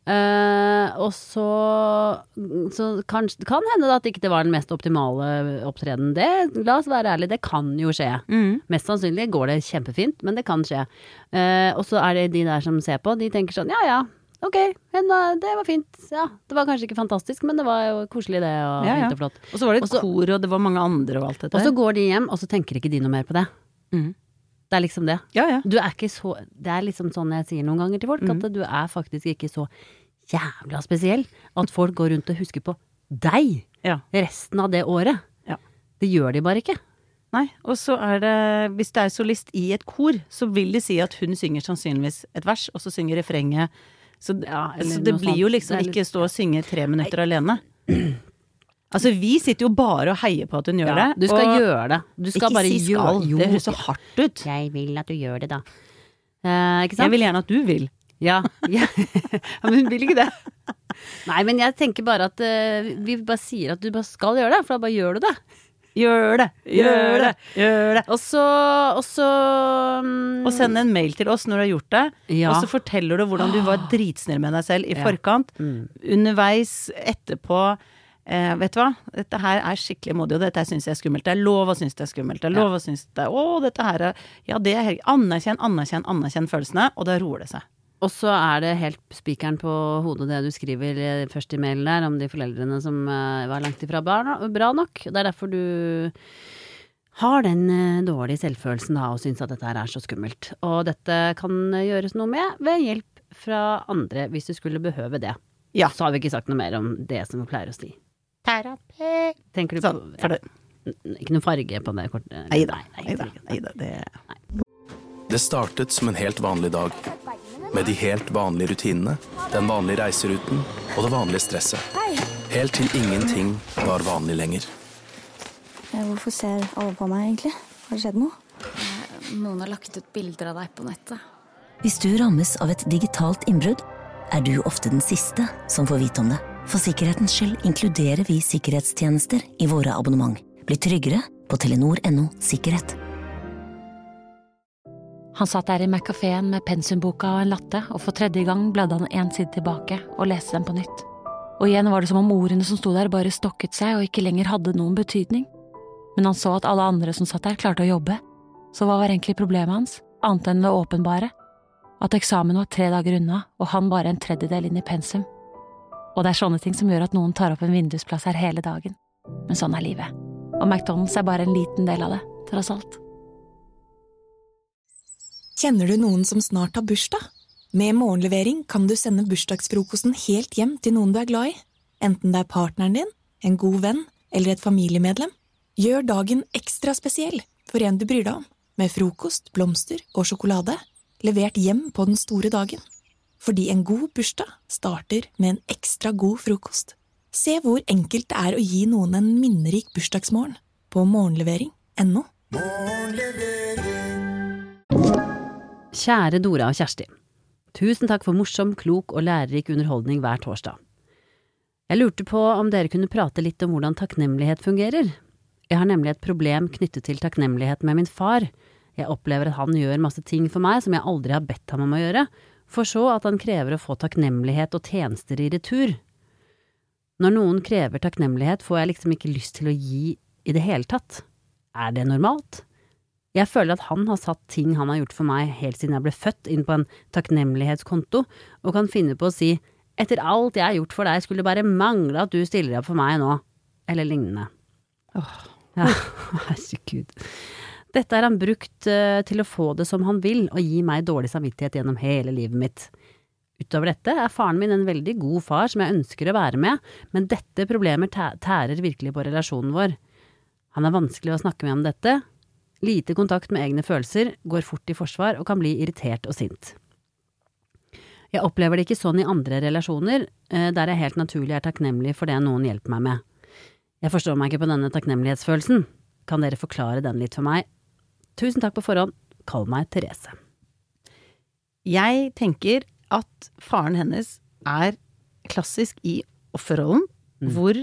Uh, og så, så kan, kan hende da at ikke det var den mest optimale opptreden. Det, la oss være ærlig, det kan jo skje. Mm. Mest sannsynlig går det kjempefint, men det kan skje. Uh, og så er det de der som ser på, de tenker sånn, ja ja, ok, men, uh, det var fint. Ja, det var kanskje ikke fantastisk, men det var jo koselig det, og Ja, ja. fint og flott. Og så var det et Og så- kor, og det var mange andre og alt dette. Og så går de hjem, og så tenker ikke de noe mer på det. Mm. Det er liksom det. Ja, ja. Du er ikke så, det er liksom sånn jeg sier noen ganger til folk, Mm. at du er faktisk ikke så jævla spesiell, at folk går rundt og husker på deg Ja. resten av det året. Ja. Det gjør de bare ikke. Nei, og så er det, hvis det er solist i et kor, så vil de si at hun synger sannsynligvis et vers, og så synger refrenget. Så, Ja, eller så det noe blir sånt. jo liksom Det er litt- ikke stå og synge tre minutter alene. Altså, vi sitter jo bare og heier på at hun gjør Ja, det. du skal og gjøre det. Du skal ikke bare si skal, gjøre jo, det høres så hardt ut. Jeg vil at du gjør det, da. Eh, ikke sant? Jeg vil gjerne at du vil. Ja, ja. Ja, men hun vil ikke det. Nei, men jeg tenker bare at eh, vi bare sier at du bare skal gjøre det, for da bare gjør du det. Gjør det, gjør det, gjør det. Og så, og så mm, Og send en mail til oss når du har gjort det, Ja. og så forteller du hvordan du var dritsnill med deg selv i Ja. forkant, Mm. underveis, etterpå. Eh, vet du hva? Dette her er skikkelig modig, og dette synes jeg er skummelt. Det er lov å synes det er skummelt. Det er lov å synes det er, å, dette her er, ja, det er helt, anerkjenn, anerkjenn, anerkjenn følelsene, og da roer det seg. Og så er det helt spikeren på hodet det du skriver eh, først i mailen der, om de foreldrene som eh, var langt ifra bra, bra nok. Det er derfor du har den eh, dårlige selvfølelsen da, og synes at dette her er så skummelt. Og dette kan gjøres noe med ved hjelp fra andre, hvis du skulle behøve det. Ja. Så har vi ikke sagt noe mer om det som vi pleier å si. Terapi. Tenker du på Sånn, for det, ja, ikke noe farge på det kortet? nei da, Nei, nei da, ikke. nei da, det... Det startet som en helt vanlig dag, med de helt vanlige rutinene, den vanlige reiseruten og det vanlige stresset. Helt til ingenting var vanlig lenger. Hvorfor ser alle på meg egentlig? Har det skjedd noe? Noen har lagt ut bilder av deg på nettet. Hvis du rammes av et digitalt innbrudd, er du ofte den siste som får vite om det. For sikkerhetens skyld inkluderer vi sikkerhetstjenester i våre abonnement. Bli tryggere på telenor punktum no sikkerhet. Han satt der i McCaféen med pensumboka og en latte, og for tredje gang bladde han en side tilbake og leste den på nytt. Og igjen var det som om ordene som sto der bare stokket seg og ikke lenger hadde noen betydning. Men han så at alle andre som satt der klarte å jobbe. Så hva var egentlig problemet hans, annet enn det åpenbare? At eksamen var tre dager unna, og han bare en tredjedel inn i pensum. Og det er sånne ting som gjør at noen tar opp en vindusplass her hele dagen. Men sånn er livet. Og McDonald's er bare en liten del av det, tross alt. Kjenner du noen som snart har bursdag? Med morgenlevering kan du sende bursdagsfrokosten helt hjem til noen du er glad i. enten det er partneren din, en god venn eller et familiemedlem. Gjør dagen ekstra spesiell for en du bryr deg om, med frokost, blomster og sjokolade, levert hjem på den store dagen. Fordi en god bursdag starter med en ekstra god frokost. Se hvor enkelt det er å gi noen en minnerik bursdagsmorgen på morgenlevering punktum no. Kjære Dora og Kjersti. Tusen takk for morsom, klok og lærerik underholdning hver torsdag. Jeg lurte på om dere kunne prate litt om hvordan takknemlighet fungerer. Jeg har nemlig et problem knyttet til takknemlighet med min far. Jeg opplever at han gjør masse ting for meg som jeg aldri har bedt ham om å gjøre, for så at han krever å få takknemlighet og tjenester i retur. Når noen krever takknemlighet, får jeg liksom ikke lyst til å gi i det hele tatt. Er det normalt? Jeg føler at han har satt ting han har gjort for meg helt siden jeg ble født inn på en takknemlighetskonto, og kan finne på å si, etter alt jeg har gjort for deg, skulle det bare mangle at du stiller opp for meg nå, eller lignende. Åh, ja, herregud. Dette er han brukt uh, til å få det som han vil, og gi meg dårlig samvittighet gjennom hele livet mitt. Utover dette er faren min en veldig god far som jeg ønsker å være med, men dette problemet tærer virkelig på relasjonen vår. Han er vanskelig å snakke med om dette, lite kontakt med egne følelser, går fort i forsvar og kan bli irritert og sint. Jeg opplever det ikke sånn i andre relasjoner, der jeg helt naturlig er takknemlig for det noen hjelper meg med. Jeg forstår meg ikke på denne takknemlighetsfølelsen. Kan dere forklare den litt for meg? Tusen takk på forhånd. Kall meg Therese. Jeg tenker at faren hennes er klassisk i offerrollen, mm. hvor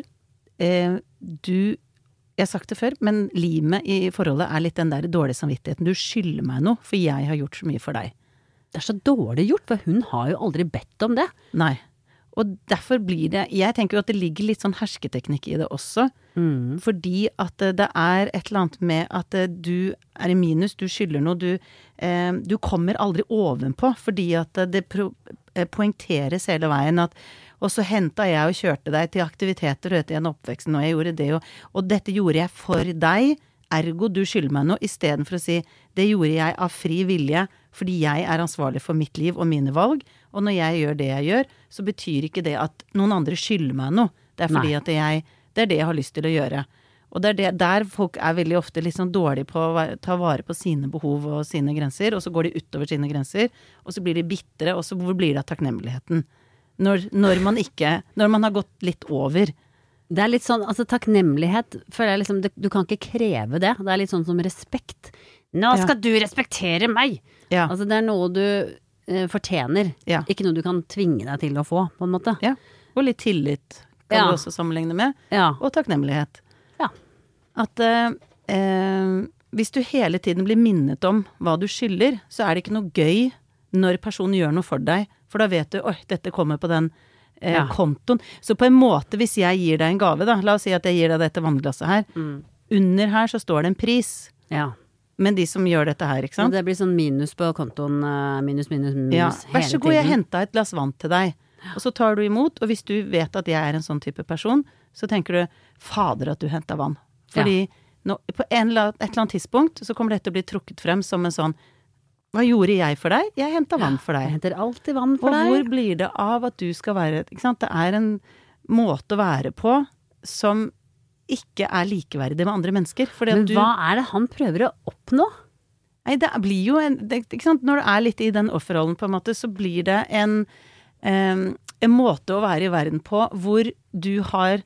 eh, du Jeg har sagt det før, men limet i forholdet er litt den der dårlige samvittigheten. Du skylder meg noe, for jeg har gjort så mye for deg. Det er så dårlig gjort, for hun har jo aldri bedt om det. Nei. Og derfor blir det, jeg tenker jo at det ligger litt sånn hersketeknikk i det også, mm. fordi at det er et eller annet med at du er i minus, du skylder noe, du, eh, du kommer aldri ovenpå, fordi at det pro, eh, poengteres hele veien at og så hentet jeg og kjørte deg til aktiviteter og gjennom oppveksten, og jeg gjorde det, og, og dette gjorde jeg for deg, ergo du skylder meg noe, i stedet for å si, det gjorde jeg av fri vilje, fordi jeg er ansvarlig for mitt liv og mine valg, og når jeg gjør det jeg gjør, så betyr ikke det at noen andre skylder meg noe. Det er fordi Nei. at jeg, det er det jeg har lyst til å gjøre. Og det er det, der folk er veldig ofte litt sånn dårlige på å ta vare på sine behov og sine grenser, og så går de utover sine grenser, og så blir de bittere, og så hvor blir det av takknemligheten? Når, når man ikke, når man har gått litt over. Det er litt sånn, altså takknemlighet, føler jeg liksom, det, du kan ikke kreve det. Det er litt sånn som respekt. Nå skal ja. du respektere meg! Ja. Altså det er noe du eh, fortjener, ja. ikke noe du kan tvinge deg til å få, på en måte. Ja, og litt tillit kan ja. du også sammenligne med, ja. og takknemlighet. Ja. At eh, eh, hvis du hele tiden blir minnet om hva du skylder, så er det ikke noe gøy når personen gjør noe for deg, for da vet du, oi, dette kommer på den eh, ja. kontoen. Så på en måte, hvis jeg gir deg en gave da, la oss si at jeg gir deg dette vannglasset her, mm. under her så står det en pris. Ja. Men de som gjør dette her, ikke sant? Men det blir sånn minus på kontoen, minus, minus, minus, ja. hele Vær så god, jeg hentet et glass vann til deg, og så tar du imot, og hvis du vet at jeg er en sånn type person, så tenker du, fader at du hentet vann. Fordi ja. nå, på en, et eller annet tidspunkt, så kommer dette å bli trukket frem som en sånn, hva gjorde jeg for deg? Jeg hentet vann for deg. Jeg henter alltid vann for og deg. Og hvor blir det av at du skal være, ikke sant? Det er en måte å være på som ikke er likeverdig med andre mennesker. Men du, hva er det han prøver å oppnå? Nei, det blir jo en, det, ikke sant? Når du er litt i den offerrollen på en måte, så blir det en, um, en måte å være i verden på hvor du har,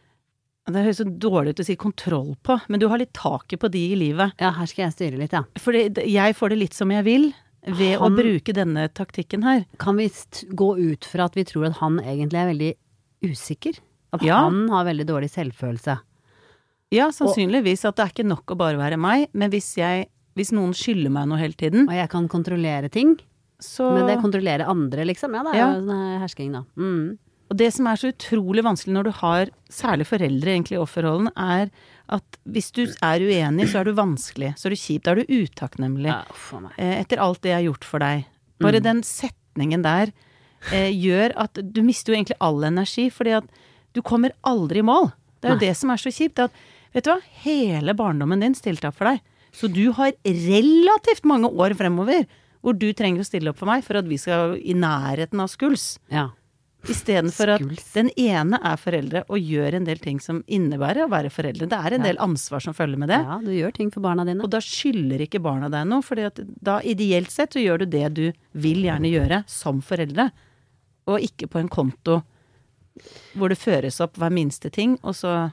det høres så dårlig ut å si kontroll på, men du har litt taket på de i livet. Ja, her skal jeg styre litt, ja. Fordi jeg får det litt som jeg vil ved han, å bruke denne taktikken her. Kan vi gå ut fra at vi tror at han egentlig er veldig usikker? At ja. han har veldig dårlig selvfølelse? Ja, sannsynligvis at det er ikke nok å bare være meg, men hvis, jeg, hvis noen skylder meg noe hele tiden. Og jeg kan kontrollere ting, så, men det kontrollerer andre liksom, ja, det er ja. jo sånn hersking da. Mm. Og det som er så utrolig vanskelig når du har, særlig foreldre egentlig i offerrollen, er at hvis du er uenig, så er du vanskelig, så er du kjip, da er du utakknemlig. Ja, for meg. Etter alt det jeg har gjort for deg. Bare mm. den setningen der eh, gjør at du mister jo egentlig all energi, fordi at du kommer aldri i mål. Det er jo Nei. det som er så kjipt, at, vet du hva, hele barndommen din stilte opp for deg. Så du har relativt mange år fremover, hvor du trenger å stille opp for meg, for at vi skal i nærheten av skuls. Ja. I stedet for at den ene er foreldre og gjør en del ting som innebærer å være foreldre. Det er en del ansvar som følger med det. Ja, du gjør ting for barna dine. Og da skylder ikke barna deg noe, for da ideelt sett så gjør du det du vil gjerne gjøre som foreldre, og ikke på en konto hvor det føres opp hver minste ting, og så...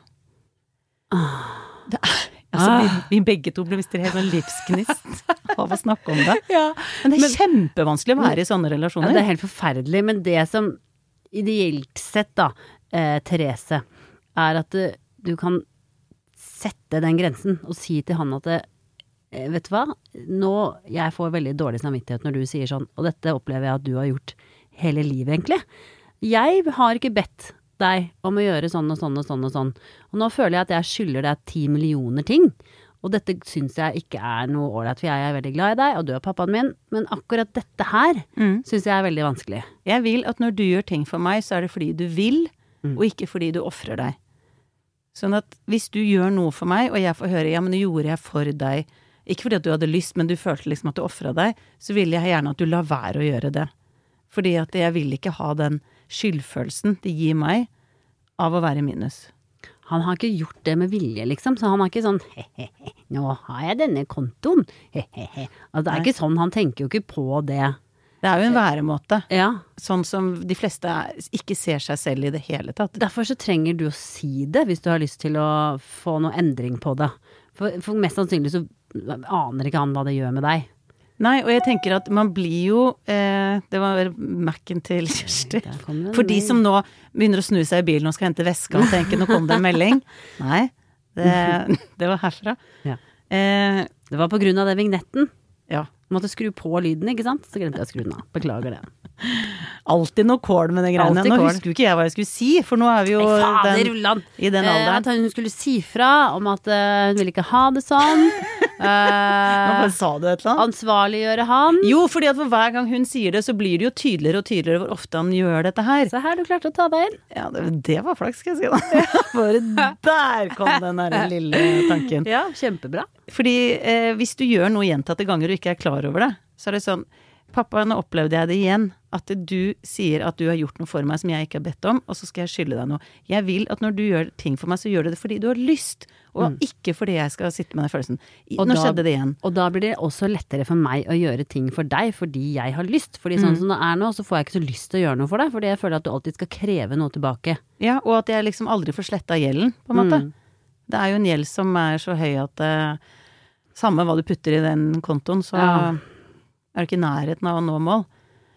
Det er... Altså, vi, vi begge to ble mistet helt sånn livsknist av å snakke om det. Ja, men det er men, kjempevanskelig å være i sånne relasjoner. Ja, det er helt forferdelig, men det som ideelt sett da, eh, Therese, er at du, du kan sette den grensen og si til han at det, eh, vet du hva, nå, jeg får veldig dårlig samvittighet når du sier sånn, og dette opplever jeg at du har gjort hele livet egentlig. Jeg har ikke bedt deg om å gjøre sånn og sånn og sånn og sånn. Og nå føler jeg at jeg skylder deg ti millioner ting, og dette synes jeg ikke er noe ålreit, for jeg er veldig glad i deg, og du er pappaen min, men akkurat dette her mm. synes jeg er veldig vanskelig. Jeg vil at når du gjør ting for meg, så er det fordi du vil, mm. og ikke fordi du offrer deg. Sånn at hvis du gjør noe for meg, og jeg får høre, ja, men det gjorde jeg for deg, ikke fordi at du hadde lyst, men du følte liksom at du offret deg, så vil jeg gjerne at du lar være å gjøre det. Fordi at jeg vil ikke ha den skyldfølelsen det gir meg av å være minus. Han har ikke gjort det med vilje, liksom, så han har ikke sånn he-he-he, nå har jeg denne kontoen, he-he-he. Altså, det er Nei. Ikke sånn, han tenker jo ikke på det. Det er jo en væremåte. Ja. Sånn som de fleste ikke ser seg selv i det hele tatt. Derfor så trenger du å si det, hvis du har lyst til å få noe endring på det. For, for mest sannsynlig så aner ikke han hva det gjør med deg. Nei, og jeg tenker at man blir jo, eh, det var Mac'en til Kjersti, for de som nå begynner å snu seg i bilen og skal hente veska og tenke, nå kom det en melding. Nei, det, det var herfra. Ja. Eh, det var på grunn av det vignetten. Ja. Måtte skru på lyden, ikke sant? Så glemte jeg å skru den av. Beklager det. Alltid noe kål med det greiene. Nå kål. Husker jo ikke jeg hva jeg skulle si, for nå er vi jo Nei, fader, den, i den alderen. Eh, at hun skulle si fra om at uh, hun ville ikke ha det sånn. Hvorfor sa du et eller annet? Ansvarliggjøre han. Jo, fordi at for hver gang hun sier det, så blir det jo tydeligere og tydeligere hvor ofte han gjør dette her. Så her du klarte å ta deg inn. Ja, det, det var flaks, skal jeg si da. For der kom den der lille tanken. Ja, kjempebra. Fordi eh, hvis du gjør noe gjentatte ganger og ikke er klar over det, så er det sånn, pappa, nå opplevde jeg det igjen, at du sier at du har gjort noe for meg som jeg ikke har bedt om, og så skal jeg skylde deg noe. Jeg vil at når du gjør ting for meg, så gjør du det fordi du har lyst, og mm. ikke fordi jeg skal sitte med den følelsen. Nå da, skjedde det igjen. Og da blir det også lettere for meg å gjøre ting for deg, fordi jeg har lyst. Fordi sånn mm. som det er nå, så får jeg ikke så lyst til å gjøre noe for deg, fordi jeg føler at du alltid skal kreve noe tilbake. Ja, og at jeg liksom aldri får sletta gjelden, på en måte. Mm. Det er jo en gjeld som er så høy at uh, samme hva du putter i den kontoen, så ja. Er det ikke nærheten av å nå mål.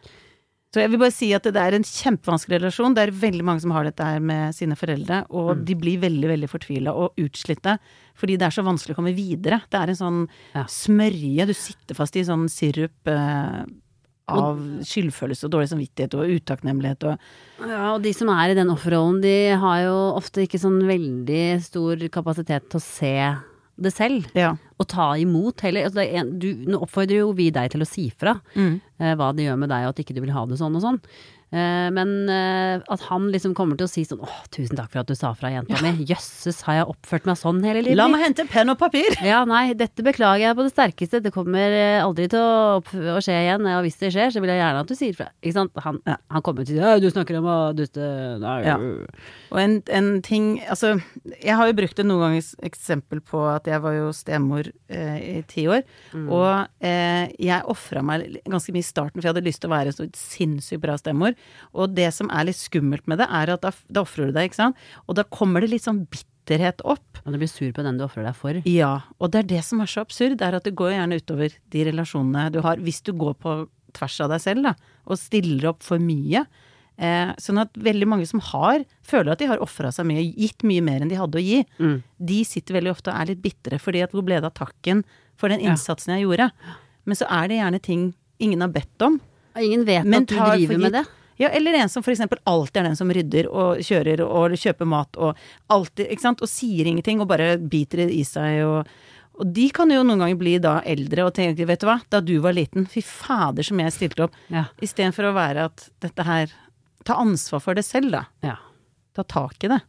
Så jeg vil bare si at det er en kjempevanskelig relasjon. Det er veldig mange som har dette her med sine foreldre, og mm. de blir veldig, veldig fortvilet og utslitte, fordi det er så vanskelig å komme videre. Det er en sånn ja. smørje, du sitter fast i sånn sirup eh, av skyldfølelse og dårlig samvittighet og utakknemlighet. Og ja, og de som er i den offerrollen, de har jo ofte ikke sånn veldig stor kapasitet til å se det selv, ja. og ta imot heller. Altså, det er en, du, nå oppfordrer jo vi deg til å si fra mm. eh, hva det gjør med deg, og at ikke du vil ha det sånn og sånn. Eh, men eh, at han liksom kommer til å si sånn, åh, tusen takk for at du sa fra, jenta ja. mi. Jøsses, har jeg oppført meg sånn hele livet? La meg hente penn og papir! Ja, nei, dette beklager jeg på det sterkeste. Det kommer aldri til å, å skje igjen, og hvis det skjer, så vil jeg gjerne at du sier fra. Ikke sant? Han, ja. han kommer til å si, du snakker om å duste. Nei, ja. Og en, en ting, altså, jeg har jo brukt det noen ganger eksempel på at jeg var jo stemor eh, i ti år, mm. og eh, jeg offret meg ganske mye i starten, for jeg hadde lyst til å være så sinnssykt bra stemor. Og det som er litt skummelt med det, er at da, da offrer du deg, ikke sant? Og da kommer det litt sånn bitterhet opp. Og du blir sur på den du offrer deg for. Ja, og det er det som er så absurd, det er at det går gjerne utover de relasjonene du har, hvis du går på tvers av deg selv, da, og stiller opp for mye. Eh, sånn at veldig mange som har, føler at de har offret seg mye, gitt mye mer enn de hadde å gi. Mm. De sitter veldig ofte og er litt bittere, fordi at hvor ble det av takken for den innsatsen jeg gjorde? Men så er det gjerne ting ingen har bedt om. Ingen vet at du driver med det. Ja, eller en som for eksempel alltid er den som rydder og kjører og kjøper mat og alltid, ikke sant, og sier ingenting og bare biter i seg og, og de kan jo noen ganger bli da eldre og tenke, vet du hva, da du var liten, fy fader som jeg stilte opp, ja. I stedet for å være at dette her, ta ansvar for det selv da, ja. Ta tak i det.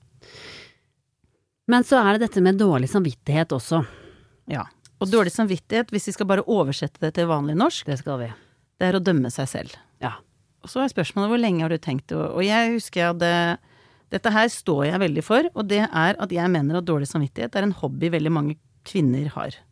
Men så er det dette med dårlig samvittighet også. Ja, og dårlig samvittighet, hvis vi skal bare oversette det til vanlig norsk, det skal vi. Det er å dømme seg selv. Ja. Og så er spørsmålet hvor lenge har du tenkt, og, og jeg husker jeg hadde, dette her står jeg veldig for, og det er at jeg mener at dårlig samvittighet er en hobby veldig mange kvinner har.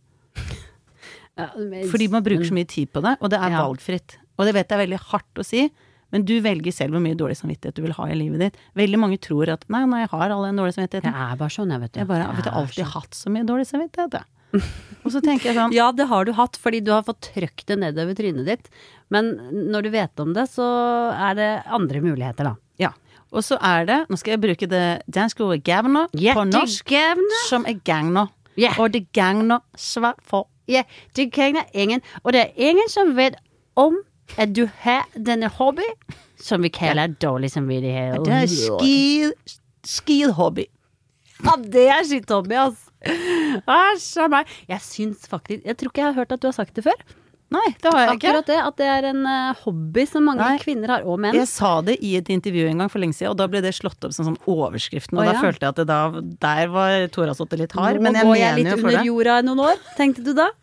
Ja, men, Fordi man bruker så mye tid på det, og det er Ja. valgfritt. Og det vet jeg er veldig hardt å si, men du velger selv hvor mye dårlig samvittighet du vil ha i livet ditt. Veldig mange tror at, nei, nei, jeg har alle en dårlig samvittighet. Jeg er bare sånn, jeg vet du. Jeg bare, jeg vet, jeg har alltid hatt så mye dårlig samvittighet, jeg. Og så tenker jeg sånn, Ja, det har du hatt, fordi du har fått trøkt det nedover trynet ditt. Men når du vet om det, så er det andre muligheter, da. ja. Og så er det, nå skal jeg bruke det danske ordet gavner på norsk, Gavner. som er gagner. Ja. Og det gagner svært for. Ja, det kjenner ingen. Og det er ingen som vet om at du har denne hobby, som vi kaller dårlig samvittighet. Det er skid, skid hobby. Ja, det er skitt hobby, ass. Æsj av meg. Jeg syns faktisk, jeg tror ikke jeg har hørt at du har sagt det før. Nei, det har jeg ikke. Akkurat det, at det er en uh, hobby som mange Nei. kvinner har, og menn. Jeg sa det i et intervju en gang for lenge siden, og da ble det slått opp som sånn overskriften, og Å, da ja. følte jeg at det da, der var Tora Sotte litt hard, Nå men jeg går jeg mener litt jo for under det. jorda i noen år, tenkte du da?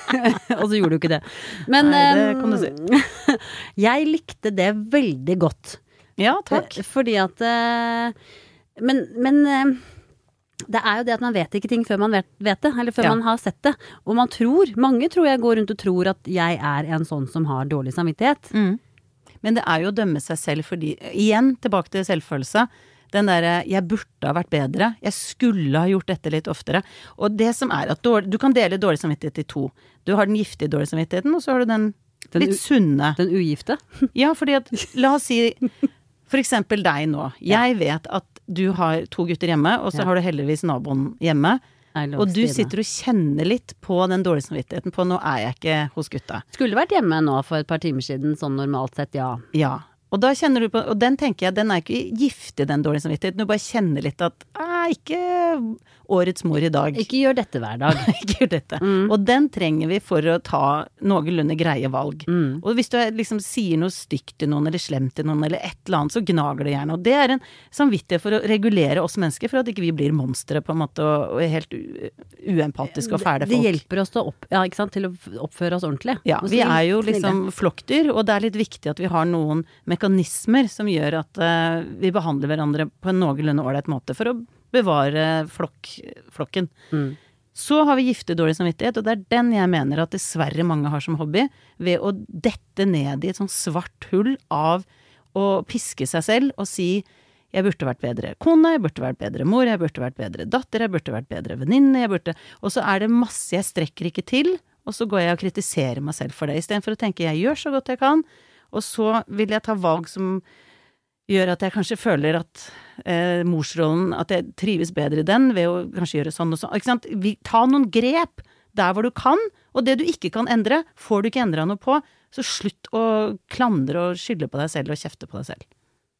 Og så gjorde du ikke det. Men Nei, det um, kan du si. jeg likte det veldig godt. Ja, takk. Eh, Fordi at eh, Men, men eh, det er jo det at man vet ikke ting før man vet, vet det, eller før Ja. man har sett det. Og man tror, mange tror jeg går rundt og tror at jeg er en sånn som har dårlig samvittighet. Mm. Men det er jo å dømme seg selv fordi, igjen tilbake til selvfølelse, den der, jeg burde ha vært bedre, jeg skulle ha gjort dette litt oftere. Og det som er at dårlig, du kan dele dårlig samvittighet i to. Du har den giftige dårlig samvittigheten, og så har du den, Den litt u- sunne. Den ugifte. Ja, fordi at, la oss si, for eksempel deg nå. Jeg vet at du har to gutter hjemme, og så Ja. har du heldigvis naboen hjemme. I love Og du Stine. sitter og kjenner litt på den dårlige samvittigheten på nå er jeg ikke hos gutta. Skulle vært hjemme nå for et par timer siden, sånn normalt sett, ja. Ja. Og da kjenner du på, og den tenker jeg, den er ikke giftig, den dårlige samvittigheten. Du bare kjenner litt at, ah, ikke årets mor i dag. Ikke gjør dette hver dag. Ikke gjør dette. Mm. Og den trenger vi for å ta noenlunde greie valg. Mm. Og hvis du liksom sier noe stygt til noen, eller slemt til noen, eller et eller annet, så gnager det gjerne. Og det er en samvittighet for å regulere oss mennesker, for at ikke vi blir monstre på en måte, og, og helt u, uempatiske og fæle Det folk. hjelper oss til å, opp, ja, ikke sant, til å f- oppføre oss ordentlig. Ja, Og vi snill- er jo snille. liksom flokkdyr, og det er litt viktig at vi har noen mekanismer som gjør at uh, vi behandler hverandre på en noenlunde ålreit måte for å bevare flokk, flokken. Mm. Så har vi giftig dårlig samvittighet, og det er den jeg mener at dessverre mange har som hobby, ved å dette ned i et sånn svart hull av å piske seg selv og si jeg burde vært bedre kone, jeg burde vært bedre mor, jeg burde vært bedre datter, jeg burde vært bedre venninne, jeg burde... Og så er det masse jeg strekker ikke til, og så går jeg og kritiserer meg selv for det, i stedet for å tenke jeg gjør så godt jeg kan, og så vil jeg ta valg som gjør at jeg kanskje føler at eh, morsrollen, at jeg trives bedre i den, ved å kanskje gjøre sånn og sånn. Ikke sant? Vi, ta noen grep der hvor du kan, og det du ikke kan endre, får du ikke endret noe på, så slutt å klandre og skylde på deg selv og kjefte på deg selv.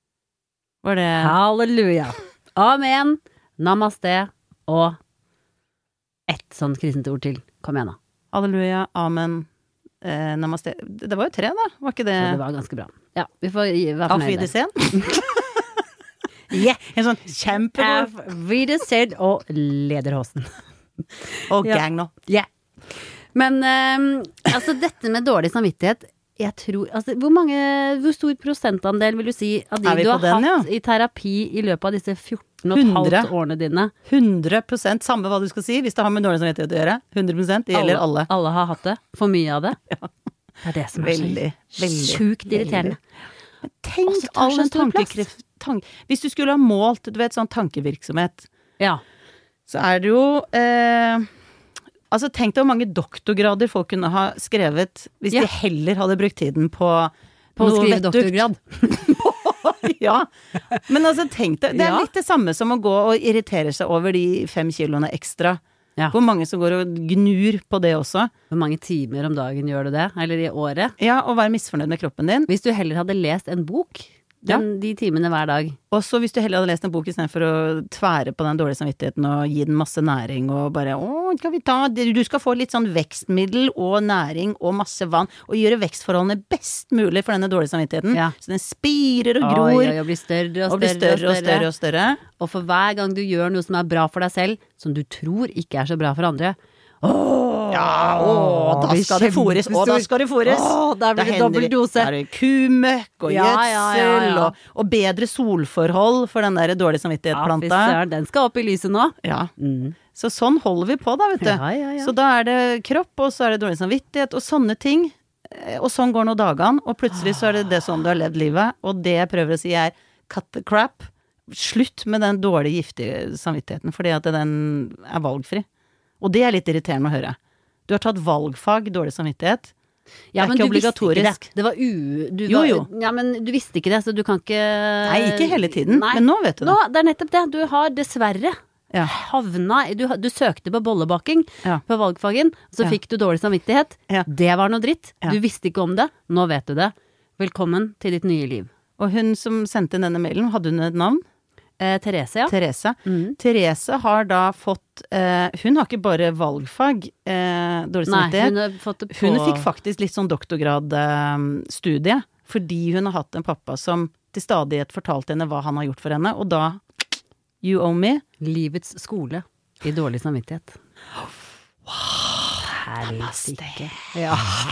Var det... Halleluja. Amen. Namaste. Og ett sånn krisent ord til. Kom igjen da. Halleluja, amen, eh, namaste. Det var jo tre da, var ikke det? Ja, det var ganske bra. Ja, vi får gi- være Auf fornøyde. Wiedersehen? Yeah. En sånn kjempegod... Auf Wiedersehen og Lederhosen. Og Ja. gang nå. Ja. Men ehm, altså dette med dårlig samvittighet, jeg tror, altså hvor mange, hvor stor prosentandel vil du si av de Er vi du på har den, hatt i terapi i løpet av disse fjorten og et halvt hundre. årene dine? hundre prosent, samme hva du skal si, hvis det har med dårlig samvittighet å gjøre. hundre prosent, det gjelder alle. Alle har hatt det. For mye av det. Ja. Det er det som er Veldig, så veldig, sjukt irriterende. Tenk Og så tar all så den stor plass. tankekraft tank, Hvis du skulle ha målt, du vet, sånn tankevirksomhet, Ja. så er det jo eh, altså tenk deg hvor mange doktorgrader folk kunne ha skrevet hvis Ja. de heller hadde brukt tiden på På å noe skrive vettugt. doktorgrad. Ja, men altså tenk deg, det er Ja. litt det samme som å gå og irritere seg over de fem kiloene ekstra. Ja. Hvor mange som går og gnur på det også. Hvor mange timer om dagen gjør du det? Eller i året? Ja, og være misfornøyd med kroppen din. Hvis du heller hadde lest en bok den, de timene hver dag. Og så hvis du heller hadde lest en bok i stedet for å tvære på den dårlige samvittigheten og gi den masse næring og bare, å, skal vi ta, du skal få litt sånn vekstmiddel og næring og masse vann, og gjøre vekstforholdene best mulig for denne dårlige samvittigheten. Ja. Så den spirer og gror, Oi, oi, og blir større og og blir større, større og større og større. Og for hver gang du gjør noe som er bra for deg selv, som du tror ikke er så bra for andre, Åh, Ja, å, da blir skal det fôres, og da skal det fôres. Åh, der blir det hender dobbelt dose. Da er det kumøkk og Ja, gjødsel, ja, ja, ja. Og, og bedre solforhold for den der dårlig samvittighet-planta. Ja, den skal opp i lyset nå. Ja, Mm. så sånn holder vi på da, vet du. Ja, ja, ja. Så da er det kropp, og så er det dårlig samvittighet, og sånne ting. Og sånn går nå dagene, og plutselig så er det det sånn du har levd livet, og det jeg prøver å si er cut the crap. Slutt med den dårlige, giftige samvittigheten, fordi at den er valgfri. Og det er litt irriterende å høre. Du har tatt valgfag, dårlig samvittighet. Ja, det er men ikke du visste ikke obligatorisk. det. Det var u... Du Jo, var, jo. Ja, men du visste ikke det, så du kan ikke... Nei, ikke hele tiden, Nei. men nå vet du det. Nå, det er nettopp det. Du har dessverre Ja. havna... Du, du søkte på bollebaking Ja. på valgfagen, så Ja. fikk du dårlig samvittighet. Ja. Det var noe dritt. Ja. Du visste ikke om det. Nå vet du det. Velkommen til ditt nye liv. Og hun som sendte denne mailen, hadde hun et navn? Eh, Therese, ja. Therese. Mm. Therese har da fått eh, Hun har ikke bare valgfag, eh, dårlig Nei, samvittighet. hun har fått det på... Hun fikk faktisk litt sånn doktorgradstudie, fordi hun har hatt en pappa som til stadighet fortalte henne hva han har gjort for henne, og da You owe me. Livets skole i dårlig samvittighet. Helsike. Ja.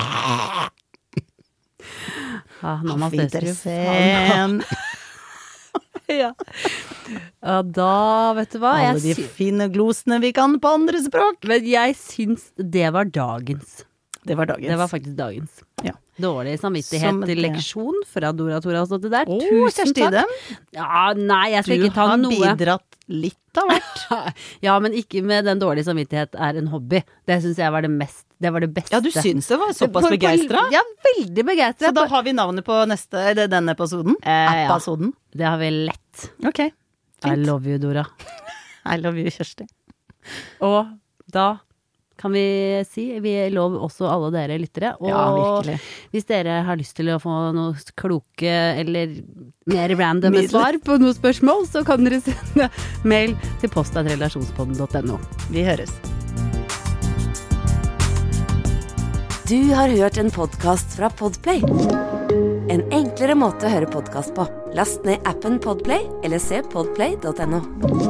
Ja, namaste, Wiedersehen. Ja. Ja, da, vet du hva? Alle de Jeg sy- fine glosene vi kan på andre språk. Men jeg syns det var dagens. Det var dagens. Det var faktisk dagens. Ja. Dårlig samvittighet Som til det- leksjon fra Dora Tora har stått der. Å, Tusen Kjersti takk. Idem. Ja, nei, jeg skal Du ikke ta har noe. bidratt litt av hvert. Ja, men ikke med den dårlige samvittighet er en hobby. Det syns jeg var det mest, det var det beste. Ja, du syns det var På- såpass på- begeistra? Ja, veldig begeistra. Så da har vi navnet på neste, eller denne episoden? Eh, ja. Appasoden. Det har vi lett. Ok, I fint. love you, Dora. I love you, Kjersti. Og da kan vi si vi lover også alle dere lyttere. Og Ja, virkelig. hvis dere har lyst til å få noe kloke eller mer random Midler. svar på noen spørsmål, så kan dere sende mail til post at relasjonspodden punktum no. Vi høres. Du har hørt en podcast fra Podplay. En enklere måte å høre podcast på. Last ned appen Podplay, eller se podplay punktum no.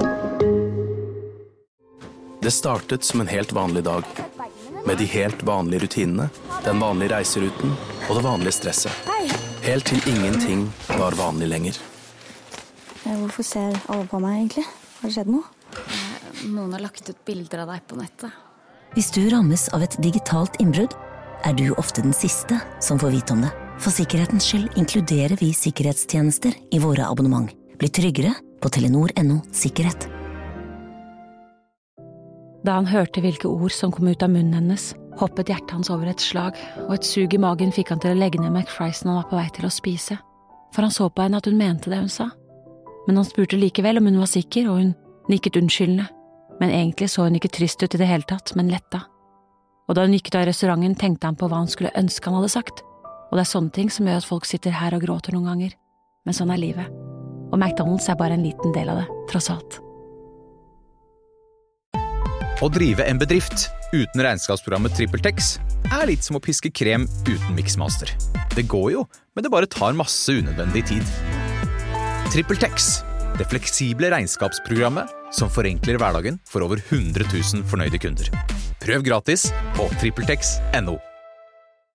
Det startet som en helt vanlig dag, med de helt vanlige rutinene, den vanlige reiseruten og det vanlige stresset. Helt til ingenting var vanlig lenger. Hvorfor ser alle på meg egentlig? Har det skjedd noe? Noen har lagt ut bilder av deg på nettet. Hvis du rammes av et digitalt innbrudd, er du ofte den siste som får vite om det. For sikkerhetens skyld inkluderer vi sikkerhetstjenester i våre abonnement. Bli tryggere på telenor punktum no sikkerhet. Da han hørte hvilke ord som kom ut av munnen hennes, hoppet hjertet hans over et slag, og et sug i magen fikk han til å legge ned McFriesen han var på vei til å spise. For han så på henne at hun mente det hun sa. Men han spurte likevel om hun var sikker, og hun nikket unnskyldende. Men egentlig så hun ikke trist ut i det hele tatt, men letta. Og da hun gikk ut av restauranten, tenkte han på hva han skulle ønske han hadde sagt. Og det er sånne ting som gjør at folk sitter her og gråter noen ganger. Men sånn er livet. Og McDonald's er bare en liten del av det, tross alt. Å drive en bedrift uten regnskapsprogrammet TrippelTex er litt som å piske krem uten Mixmaster. Det går jo, men det bare tar masse unødvendig tid. TrippelTex, det fleksible regnskapsprogrammet som forenkler hverdagen for over hundre tusen fornøyde kunder. Prøv gratis på trippeltex punktum no.